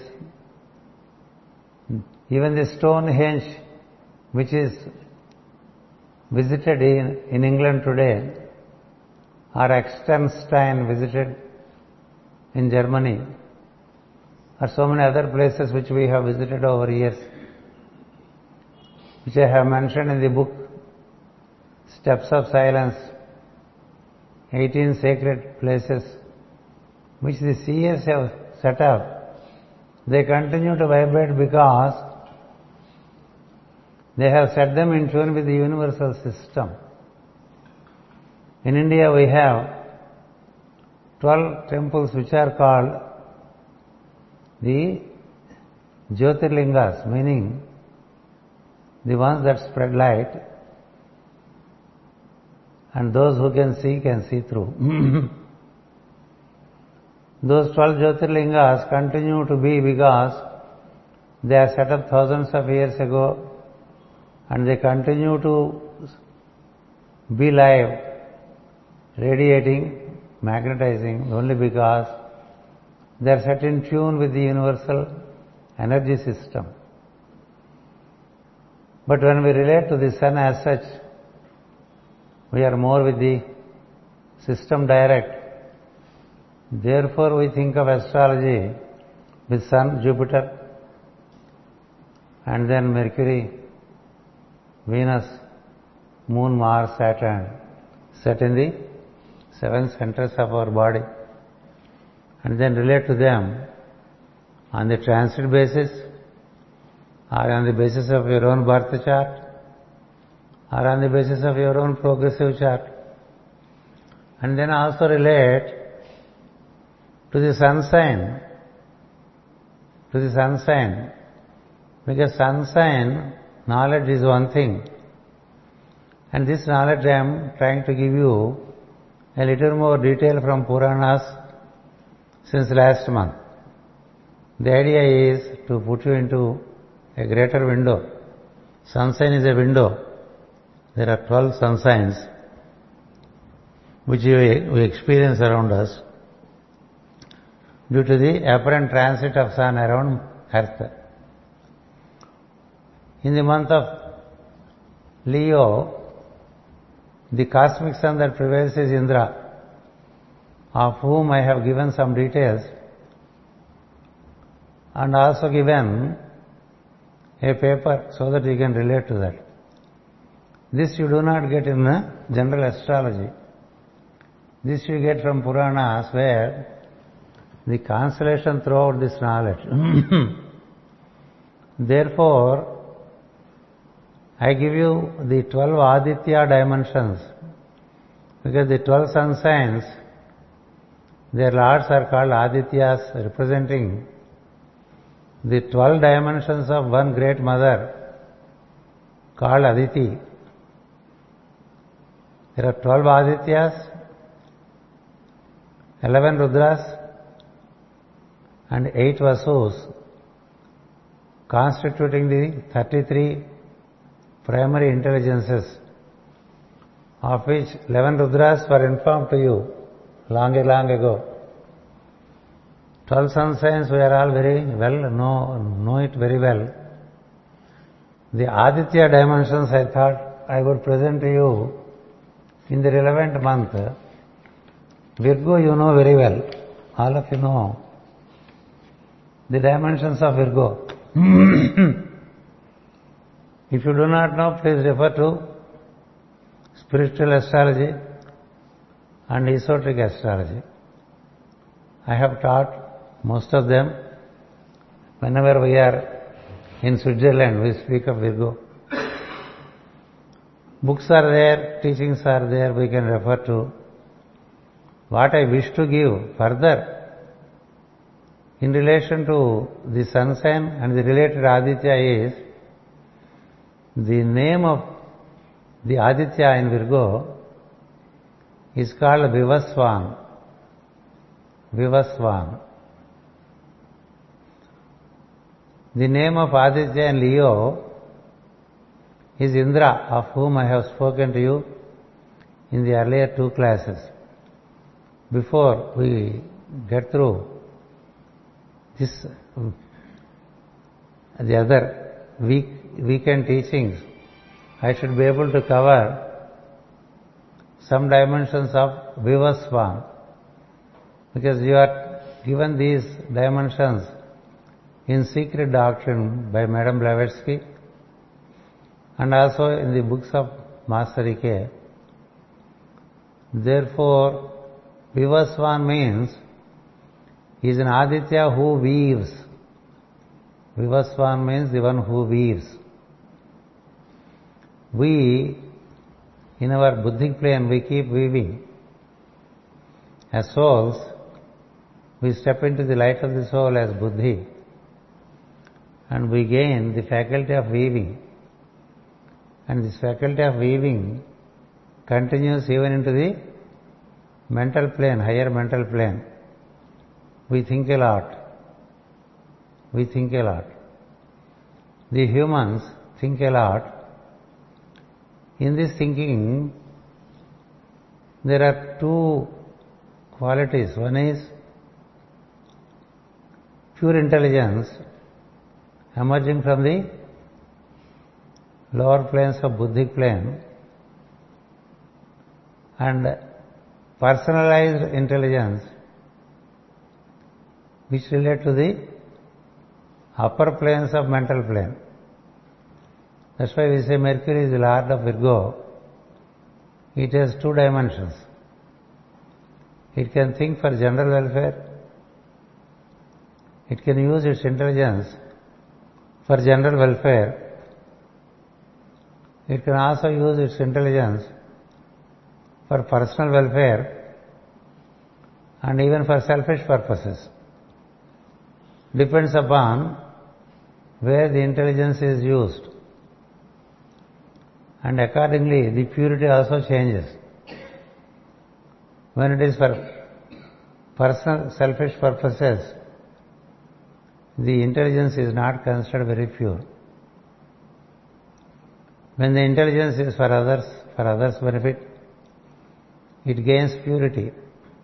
Even the Stonehenge, which is visited in England today, or Externstein visited in Germany, or so many other places which we have visited over years, which I have mentioned in the book Steps of Silence, 18 sacred places which the seers have set up. They continue to vibrate because they have set them in tune with the universal system. In India we have 12 temples which are called the Jyotirlingas, meaning the ones that spread light, and those who can see through. Those 12 Jyotirlingas continue to be because they are set up thousands of years ago, and they continue to be live, radiating, magnetizing, only because they are set in tune with the universal energy system. But when we relate to the sun as such, we are more with the system direct. Therefore we think of astrology with Sun, Jupiter, and then Mercury, Venus, Moon, Mars, Saturn, set in the 7 centers of our body, and then relate to them on the transit basis or on the basis of your own birth chart, or on the basis of your own progressive chart. And then also relate to the sun sign, because sun sign knowledge is one thing, and this knowledge I am trying to give you a little more detail from Puranas since last month. The idea is to put you into a greater window. Sun sign is a window. There are 12 sun signs which we experience around us due to the apparent transit of sun around earth. In the month of Leo, the cosmic sun that prevails is Indra, of whom I have given some details and also given a paper so that you can relate to that. This you do not get in general astrology. This you get from Puranas, where the constellation throughout this knowledge. Therefore, I give you the 12 Aditya dimensions, because the 12 sun signs, their lords are called Adityas, representing the 12 dimensions of one great mother called Aditi. There are 12 Adityas, 11 Rudras, and 8 Vasus, constituting the 33 primary intelligences, of which 11 Rudras were informed to you long ago. 12 sun signs we are all very well, know it very well. The Aditya dimensions I thought I would present to you in the relevant month. Virgo you know very well. All of you know the dimensions of Virgo. If you do not know, please refer to spiritual astrology and esoteric astrology. I have taught most of them. Whenever we are in Switzerland, we speak of Virgo. Books are there, teachings are there, we can refer to. What I wish to give further in relation to the sun sign and the related Aditya is, the name of the Aditya in Virgo is called Vivaswan. Vivaswan. The name of Aditya in Leo is Indra, of whom I have spoken to you in the earlier 2 classes. Before we get through this, the other weekend teachings, I should be able to cover some dimensions of Vivaswan, because you are given these dimensions in Secret Doctrine by Madame Blavatsky and also in the books of Master Ike. Therefore, Vivaswan means he is an Aditya who weaves. Vivaswan means the one who weaves. We, in our buddhic plane, we keep weaving. As souls, we step into the light of the soul as buddhi, and we gain the faculty of weaving. And this faculty of weaving continues even into the mental plane, higher mental plane. We think a lot. We think a lot. The humans think a lot. In this thinking, there are 2 qualities. One is pure intelligence emerging from the lower planes of buddhic plane, and personalized intelligence which relate to the upper planes of mental plane. That's why we say Mercury is the lord of Virgo. It has 2 dimensions. It can think for general welfare. It can use its intelligence for general welfare, it can also use its intelligence for personal welfare and even for selfish purposes. Depends upon where the intelligence is used. And accordingly, the purity also changes. When it is for personal selfish purposes, the intelligence is not considered very pure. When the intelligence is for others' benefit, it gains purity.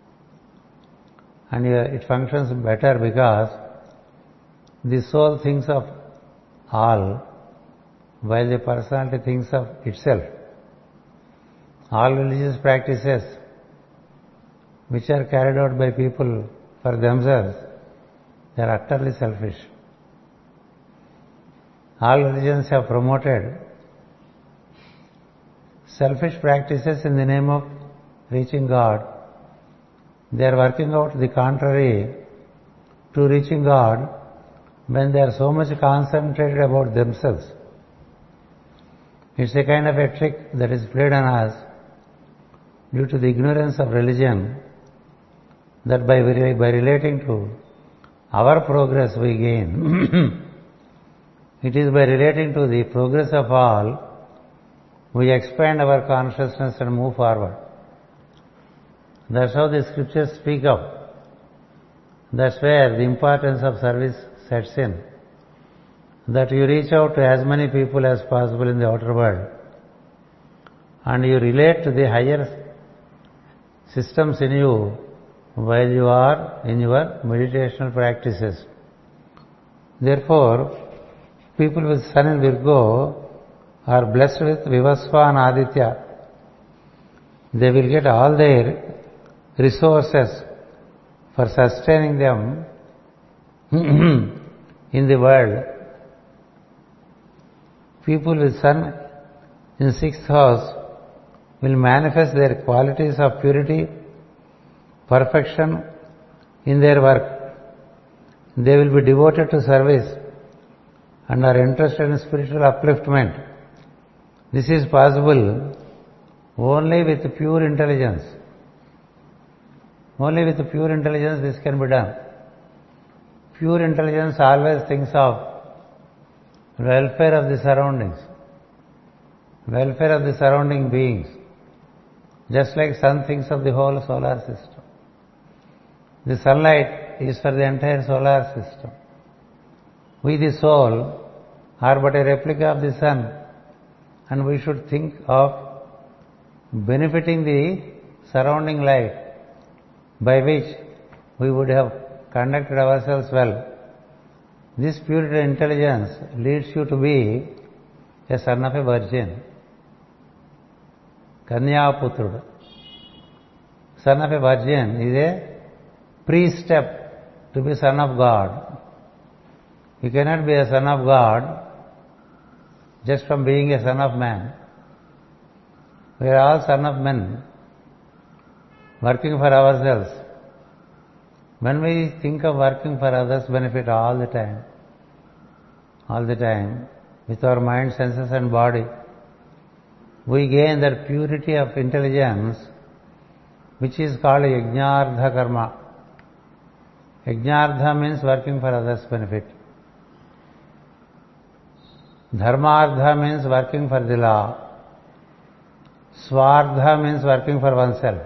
And it functions better because the soul thinks of all while the personality thinks of itself. All religious practices which are carried out by people for themselves, they are utterly selfish. All religions have promoted selfish practices in the name of reaching God. They are working out the contrary to reaching God when they are so much concentrated about themselves. It's a kind of a trick that is played on us due to the ignorance of religion, that by relating to our progress we gain. It is by relating to the progress of all we expand our consciousness and move forward. That's how the scriptures speak of. That's where the importance of service sets in. That you reach out to as many people as possible in the outer world, and you relate to the higher systems in you while you are in your meditational practices. Therefore, people with Sun in Virgo are blessed with Vivasva and Aditya. They will get all their resources for sustaining them in the world. People with Sun in 6th house will manifest their qualities of purity, perfection in their work. They will be devoted to service and are interested in spiritual upliftment. This is possible only with pure intelligence. Only with pure intelligence this can be done. Pure intelligence always thinks of welfare of the surroundings, welfare of the surrounding beings, just like sun thinks of the whole solar system. The sunlight is for the entire solar system. We, the soul, are but a replica of the sun, and we should think of benefiting the surrounding life, by which we would have conducted ourselves well. This purity and intelligence leads you to be a son of a virgin. Kanyaputrudu. Son of a virgin is a pre-step to be son of God. You cannot be a son of God just from being a son of man. We are all son of men, working for ourselves. When we think of working for others' benefit all the time, with our mind, senses and body, we gain that purity of intelligence which is called Yajnartha Karma. Yajnartha means working for others' benefit. Dharmartha means working for the law. Swartha means working for oneself.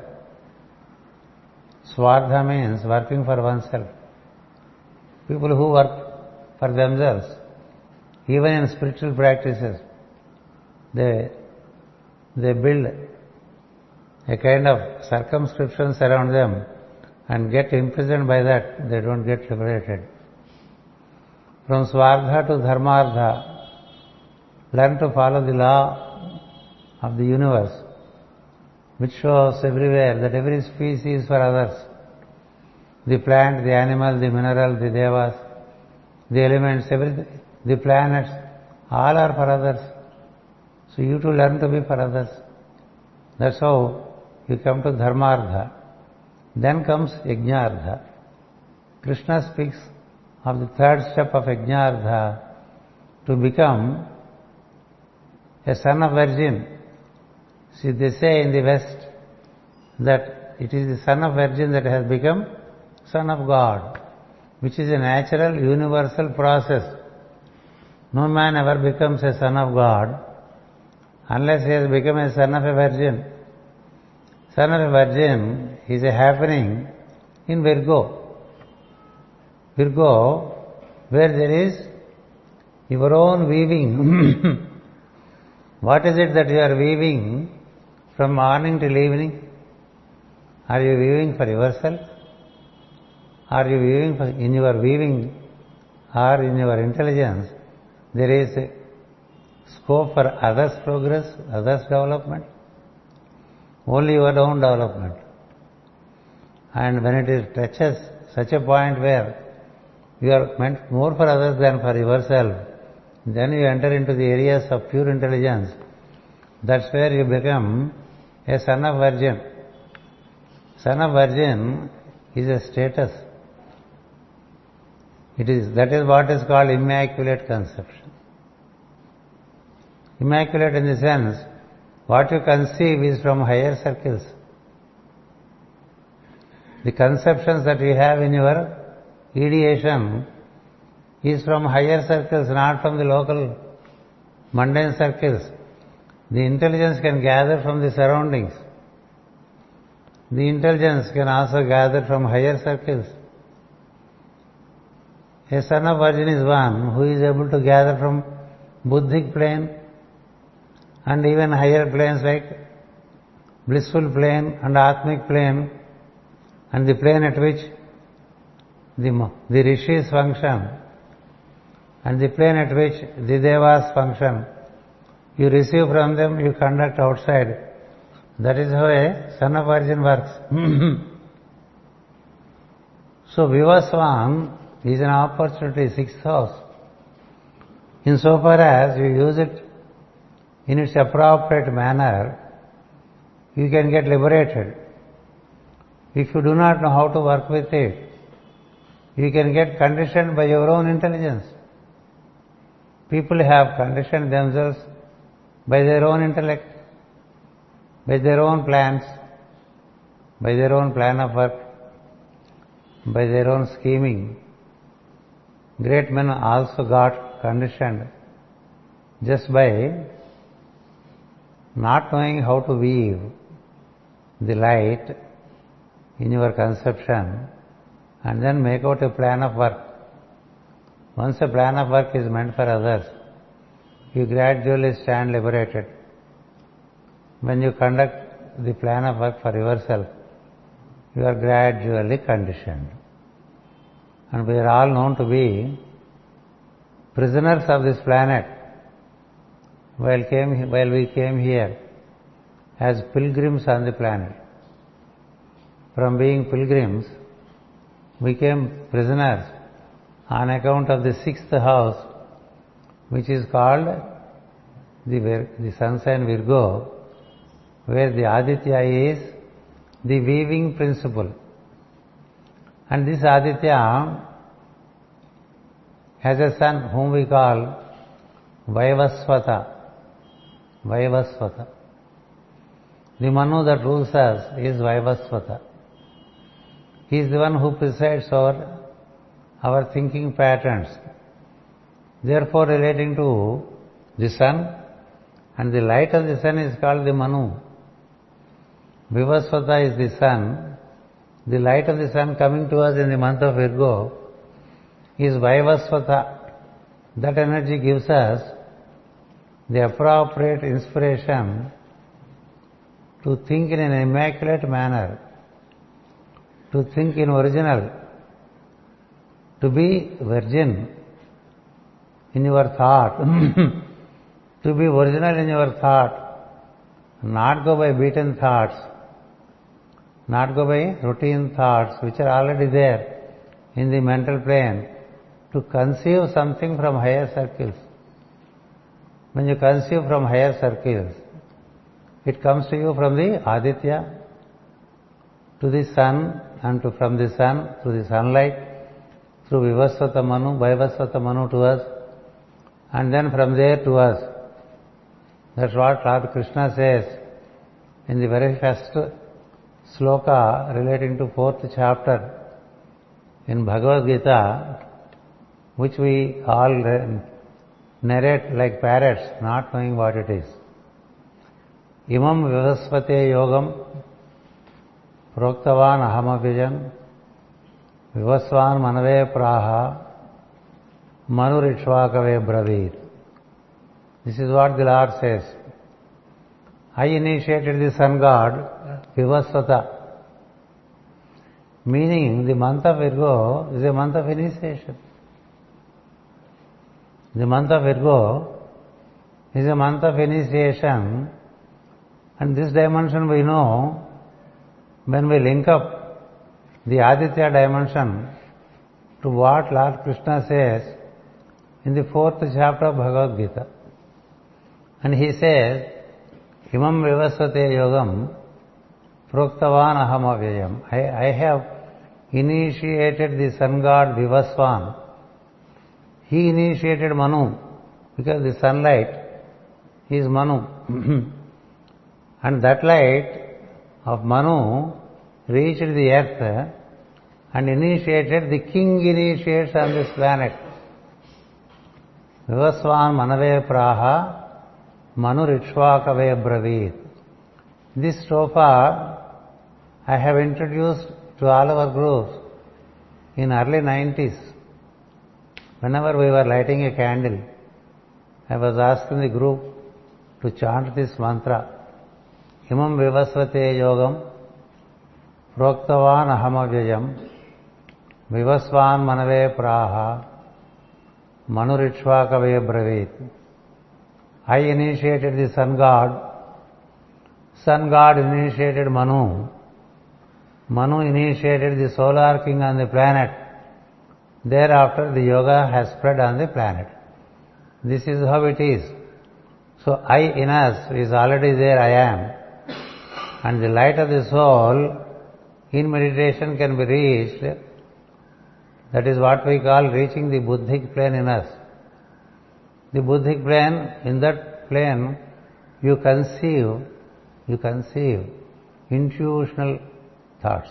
Swartha means working for oneself. People who work for themselves, even in spiritual practices, they build a kind of circumscriptions around them and get imprisoned by that. They don't get liberated. From Swartha to Dharmartha, learn to follow the law of the universe, which shows everywhere that every species is for others. The plant, the animal, the mineral, the devas, the elements, everything, the planets, all are for others. So you too learn to be for others. That's how you come to Dharmartha. Then comes Yajnartha. Krishna speaks of the third step of Yajnartha to become a son of virgin. See, they say in the West that it is the son of virgin that has become son of God, which is a natural, universal process. No man ever becomes a son of God unless he has become a son of a virgin. Son of a virgin is a happening in Virgo. Virgo, where there is your own weaving. What is it that you are weaving from morning till evening? Are you weaving for yourself? Are you weaving for, in your weaving or in your intelligence, there is a scope for others' progress, others' development? Only your own development. And when it touches such a point where you are meant more for others than for yourself, then you enter into the areas of pure intelligence. That's where you become a son of virgin. Son of virgin is a status. That is what is called immaculate conception. Immaculate in the sense, what you conceive is from higher circles. The conceptions that you have in your ideation is from higher circles, not from the local mundane circles. The intelligence can gather from the surroundings. The intelligence can also gather from higher circles. A son of virgin is one who is able to gather from Buddhic plane and even higher planes like blissful plane and Atmic plane, and the plane at which the rishis function and the plane at which the devas function. You receive from them, you conduct outside. That is how a son of virgin works. So Vivaswan is an opportunity, sixth house. Insofar as you use it in its appropriate manner, you can get liberated. If you do not know how to work with it, you can get conditioned by your own intelligence. People have conditioned themselves by their own intellect, by their own plans, by their own plan of work, by their own scheming. Great men also got conditioned just by not knowing how to weave the light in your conception and then make out a plan of work. Once a plan of work is meant for others, you gradually stand liberated. When you conduct the plan of work for yourself, you are gradually conditioned. And we are all known to be prisoners of this planet while we came here as pilgrims on the planet. From being pilgrims, we became prisoners on account of the sixth house, which is called the sun sign Virgo, where the Aditya is the weaving principle. And this Aditya has a son whom we call Vaivasvata. Vaivasvata. The Manu that rules us is Vaivasvata. He is the one who presides over our thinking patterns, therefore relating to the sun, and the light of the sun is called the Manu. Vivasvata is the sun. The light of the sun coming to us in the month of Virgo is Vaivasvata. That energy gives us the appropriate inspiration to think in an immaculate manner, to think in original, to be virgin in your thought, to be original in your thought, not go by beaten thoughts, not go by routine thoughts which are already there in the mental plane, to conceive something from higher circles. When you conceive from higher circles, it comes to you from the Aditya to the sun, and from the sun to the sunlight, through Vivasvata Manu, Vaivasvata Manu to us, and then from there to us. That's what Lord Krishna says in the very first sloka relating to 4th chapter in Bhagavad Gita, which we all narrate like parrots, not knowing what it is. Imam vivasvate yogam proktavan ahamavyajan vivasvan manave praha manurishvakave bravir. This is what the Lord says. I initiated the sun god Vivasvata, meaning the month of Virgo is a month of initiation. The month of Virgo is a month of initiation, and this dimension we know when we link up the Aditya dimension to what Lord Krishna says in the 4th chapter of Bhagavad Gita. And he says, Imam vivasvate yogam proktavan aham avyayam. I have initiated the sun god Vivasvan. He initiated Manu, because the sunlight is Manu. And that light of Manu reached the earth and initiated, the king initiates on this planet. Vivasvan manave praha manurishvakave bravir. This stropha I have introduced to all our groups in early 90s. Whenever we were lighting a candle, I was asking the group to chant this mantra. Imam vivasvate yogam proktavan ahamavyayam vivasvan manave praha manurishvakave bravit. I initiated the sun god. Sun god initiated Manu. Manu initiated the solar king on the planet. Thereafter the yoga has spread on the planet. This is how it is. So I in us is already there, I am. And the light of the soul in meditation can be reached. That is what we call reaching the Buddhic plane in us. The Buddhic plane, in that plane you conceive intuitional thoughts.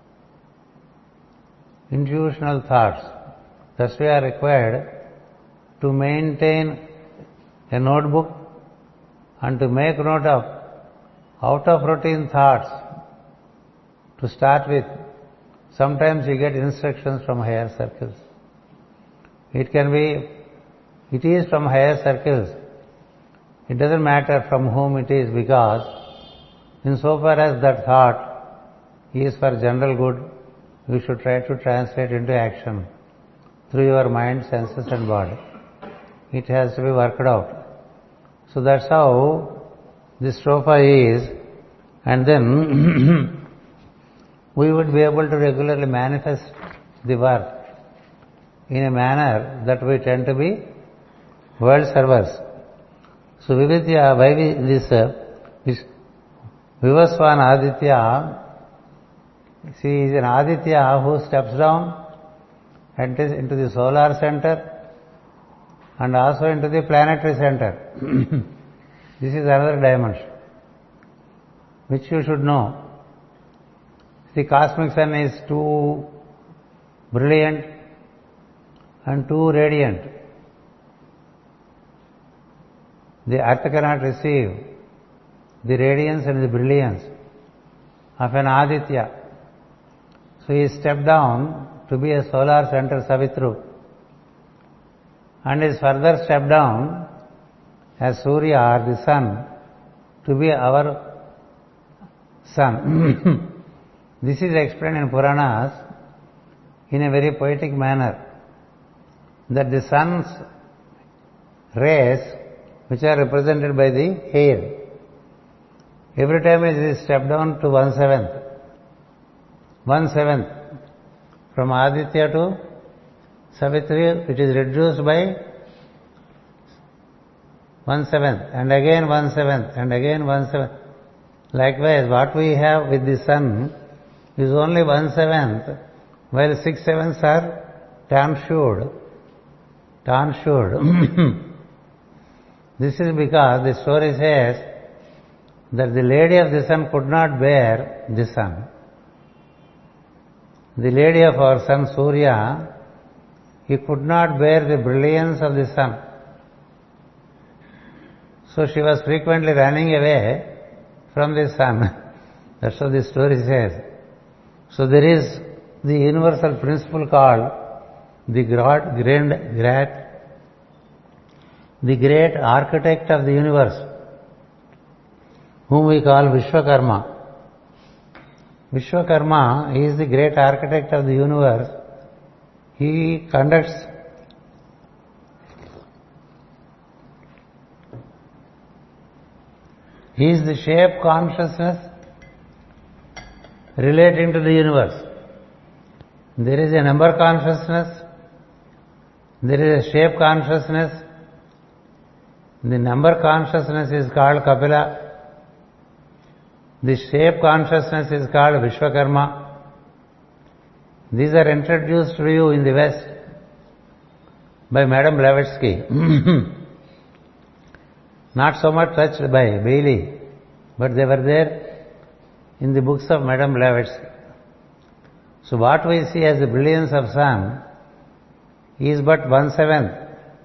Intuitional thoughts. Thus we are required to maintain a notebook and to make note of out of routine thoughts to start with. Sometimes you get instructions from higher circles. It is from higher circles. It doesn't matter from whom it is, because insofar as that thought is for general good, you should try to translate into action through your mind, senses and body. It has to be worked out. So that's how this stropha is, and then we would be able to regularly manifest the work in a manner that we tend to be world servers. So Vividya, why this Vivasvan Aditya, she is an Aditya who steps down into the solar center and also into the planetary center. This is another dimension which you should know. The cosmic sun is too brilliant and too radiant. The earth cannot receive the radiance and the brilliance of an Aditya. So he stepped down to be a solar center, Savitru, and is further stepped down as Surya, or the sun, to be our sun. This is explained in Puranas in a very poetic manner, that the sun's rays, which are represented by the hair, every time it is stepped down to 1/7 from Aditya to Savitri, it is reduced by 1/7, and again 1/7, and again 1/7. Likewise, what we have with the sun is only 1/7, while 6/7 are tonsured. This is because the story says that the lady of the sun could not bear the sun. The lady of our sun, Surya, he could not bear the brilliance of the sun. So she was frequently running away from the sun. That's what the story says. So there is the universal principle called the great architect of the universe, whom we call Vishwakarma. Vishwakarma is the great architect of the universe. He conducts He is the shape consciousness relating to the universe. There is a number consciousness, there is a shape consciousness. The number consciousness is called Kapila. The shape consciousness is called Vishwakarma. These are introduced to you in the West by Madame Blavatsky. Not so much touched by Bailey, but they were there in the books of Madame Blavatsky. So what we see as the brilliance of sun is but 1/7.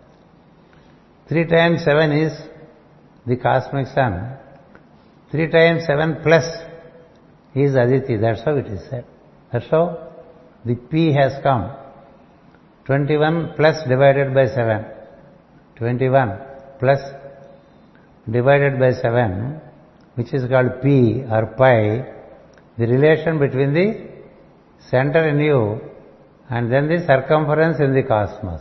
3 times 7 is the cosmic sun. 3 times 7 plus is Aditi. That's how it is said. That's how the P has come. 21 plus divided by 7. 21 plus divided by 7, which is called P or pi, the relation between the center in you and then the circumference in the cosmos.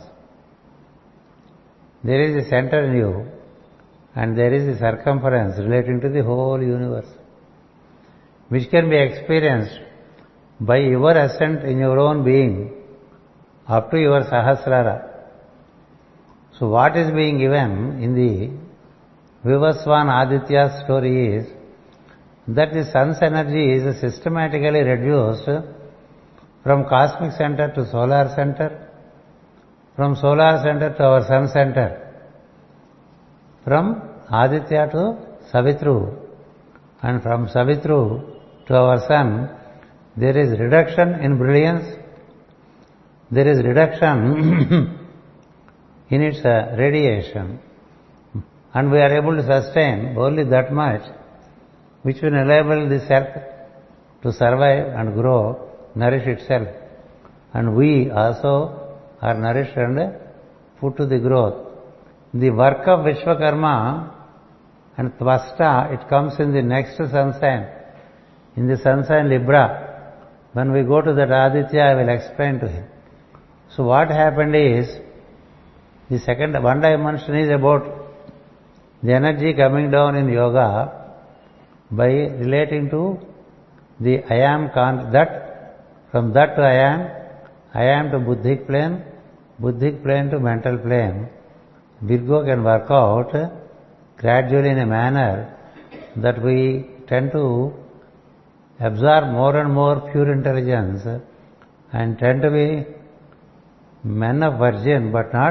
There is a center in you and there is a circumference relating to the whole universe, which can be experienced by your ascent in your own being up to your Sahasrara. So what is being given in the Vivaswan Aditya story is that the sun's energy is systematically reduced from cosmic center to solar center, from solar center to our sun center, from Aditya to Savitru, and from Savitru to our sun. There is reduction in brilliance, there is reduction in its radiation, and we are able to sustain only that much which will enable this earth to survive and grow, nourish itself. And we also are nourished and put to the growth. The work of Vishwakarma and Tvasta, it comes in the next sun sign, in the sun sign Libra. When we go to that Aditya, I will explain to him. So what happened is, the second one dimension is about the energy coming down in yoga by relating to the I am, from that to I am to buddhic plane to mental plane. Virgo can work out gradually in a manner that we tend to absorb more and more pure intelligence and tend to be men of virgin, but not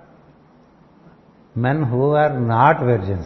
men who are not virgins.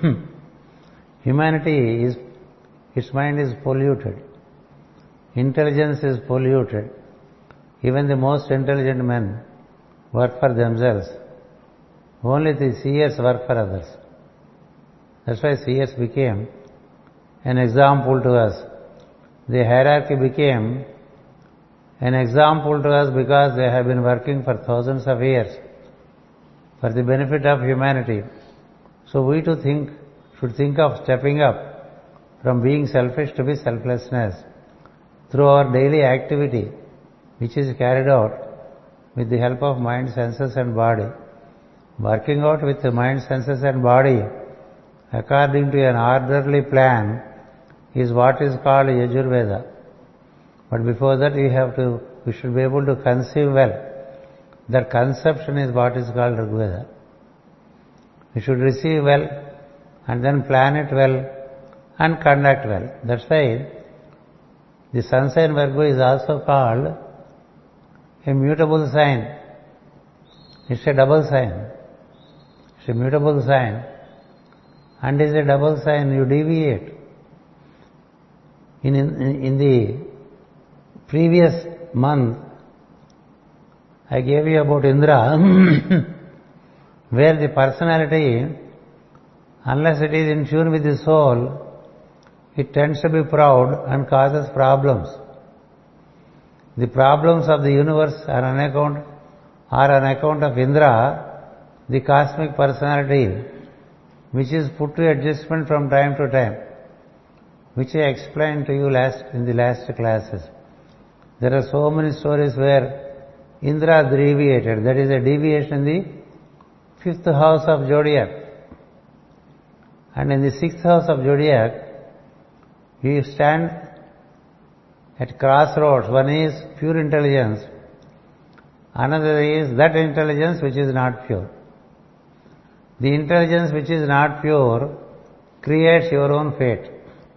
Humanity is, its mind is polluted. Intelligence is polluted. Even the most intelligent men work for themselves. Only the seers work for others. That's why seers became an example to us. The hierarchy became an example to us because they have been working for thousands of years for the benefit of humanity. So we too should think of stepping up from being selfish to be selflessness through our daily activity, which is carried out with the help of mind, senses and body. Working out with the mind, senses and body according to an orderly plan is what is called Yajurveda. But before that we should be able to conceive well. That conception is what is called Rigveda. We should receive well and then plan it well and conduct well. That's why the sun sign Virgo is also called a mutable sign. It's a double sign. It's a mutable sign and is a double sign, you deviate. In the previous month, I gave you about Indra, where the personality, unless it is in tune with the soul, it tends to be proud and causes problems. The problems of the universe are on account of Indra, the cosmic personality, which is put to adjustment from time to time, which I explained to you in the last classes. There are so many stories where Indra deviated. That is a deviation in the 5th house of zodiac. And in the 6th house of zodiac, you stand at crossroads. One is pure intelligence. Another is that intelligence which is not pure. The intelligence which is not pure creates your own fate.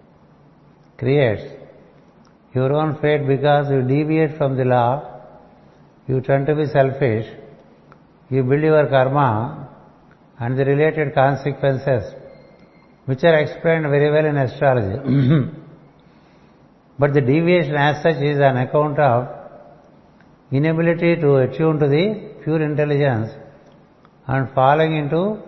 Creates your own fate because you deviate from the law, you tend to be selfish, you build your karma and the related consequences, which are explained very well in astrology. But the deviation as such is on account of inability to attune to the pure intelligence and falling into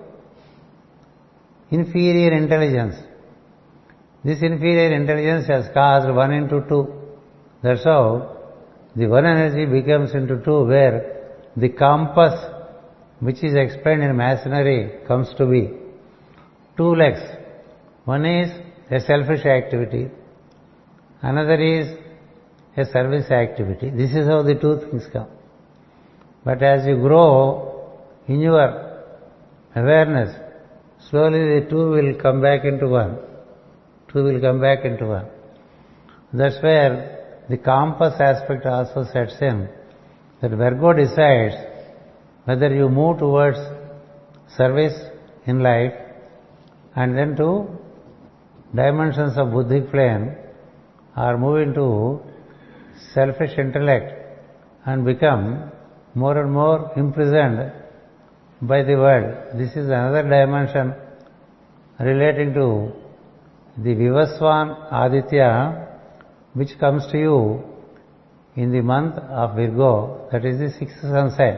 inferior intelligence. This inferior intelligence has caused 1 into 2. That's how the one energy becomes into 2, where the compass, which is explained in masonry, comes to be 2 legs. One is a selfish activity, another is a service activity. This is how the 2 things come. But as you grow in your awareness, slowly the 2 will come back into 1. 2 will come back into 1. That's where the compass aspect also sets in. That Virgo decides whether you move towards service in life and then to dimensions of buddhic plane, or move into selfish intellect and become more and more imprisoned by the world. This is another dimension relating to the Vivaswan Aditya, which comes to you in the month of Virgo, that is the 6th sun sign.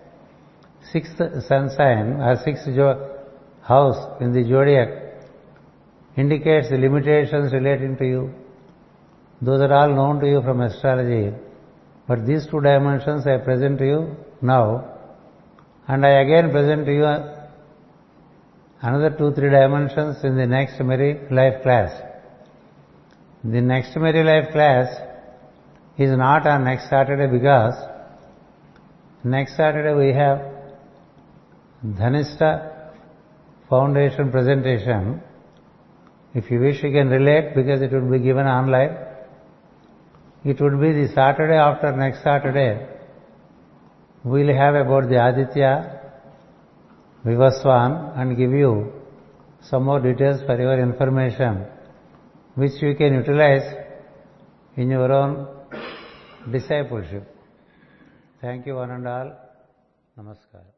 6th sun sign or 6th house in the zodiac indicates the limitations relating to you. Those are all known to you from astrology. But these 2 dimensions I present to you now, and I again present to you another 2-3 dimensions in the next Merry Life class. The next Merry Life class is not on next Saturday because next Saturday we have Dhanistha Foundation presentation. If you wish, you can relate because it will be given online. It would be the Saturday after next Saturday. We will have about the Aditya, Vivaswan, and give you some more details for your information, which you can utilize in your own discipleship. Thank you one and all. Namaskar.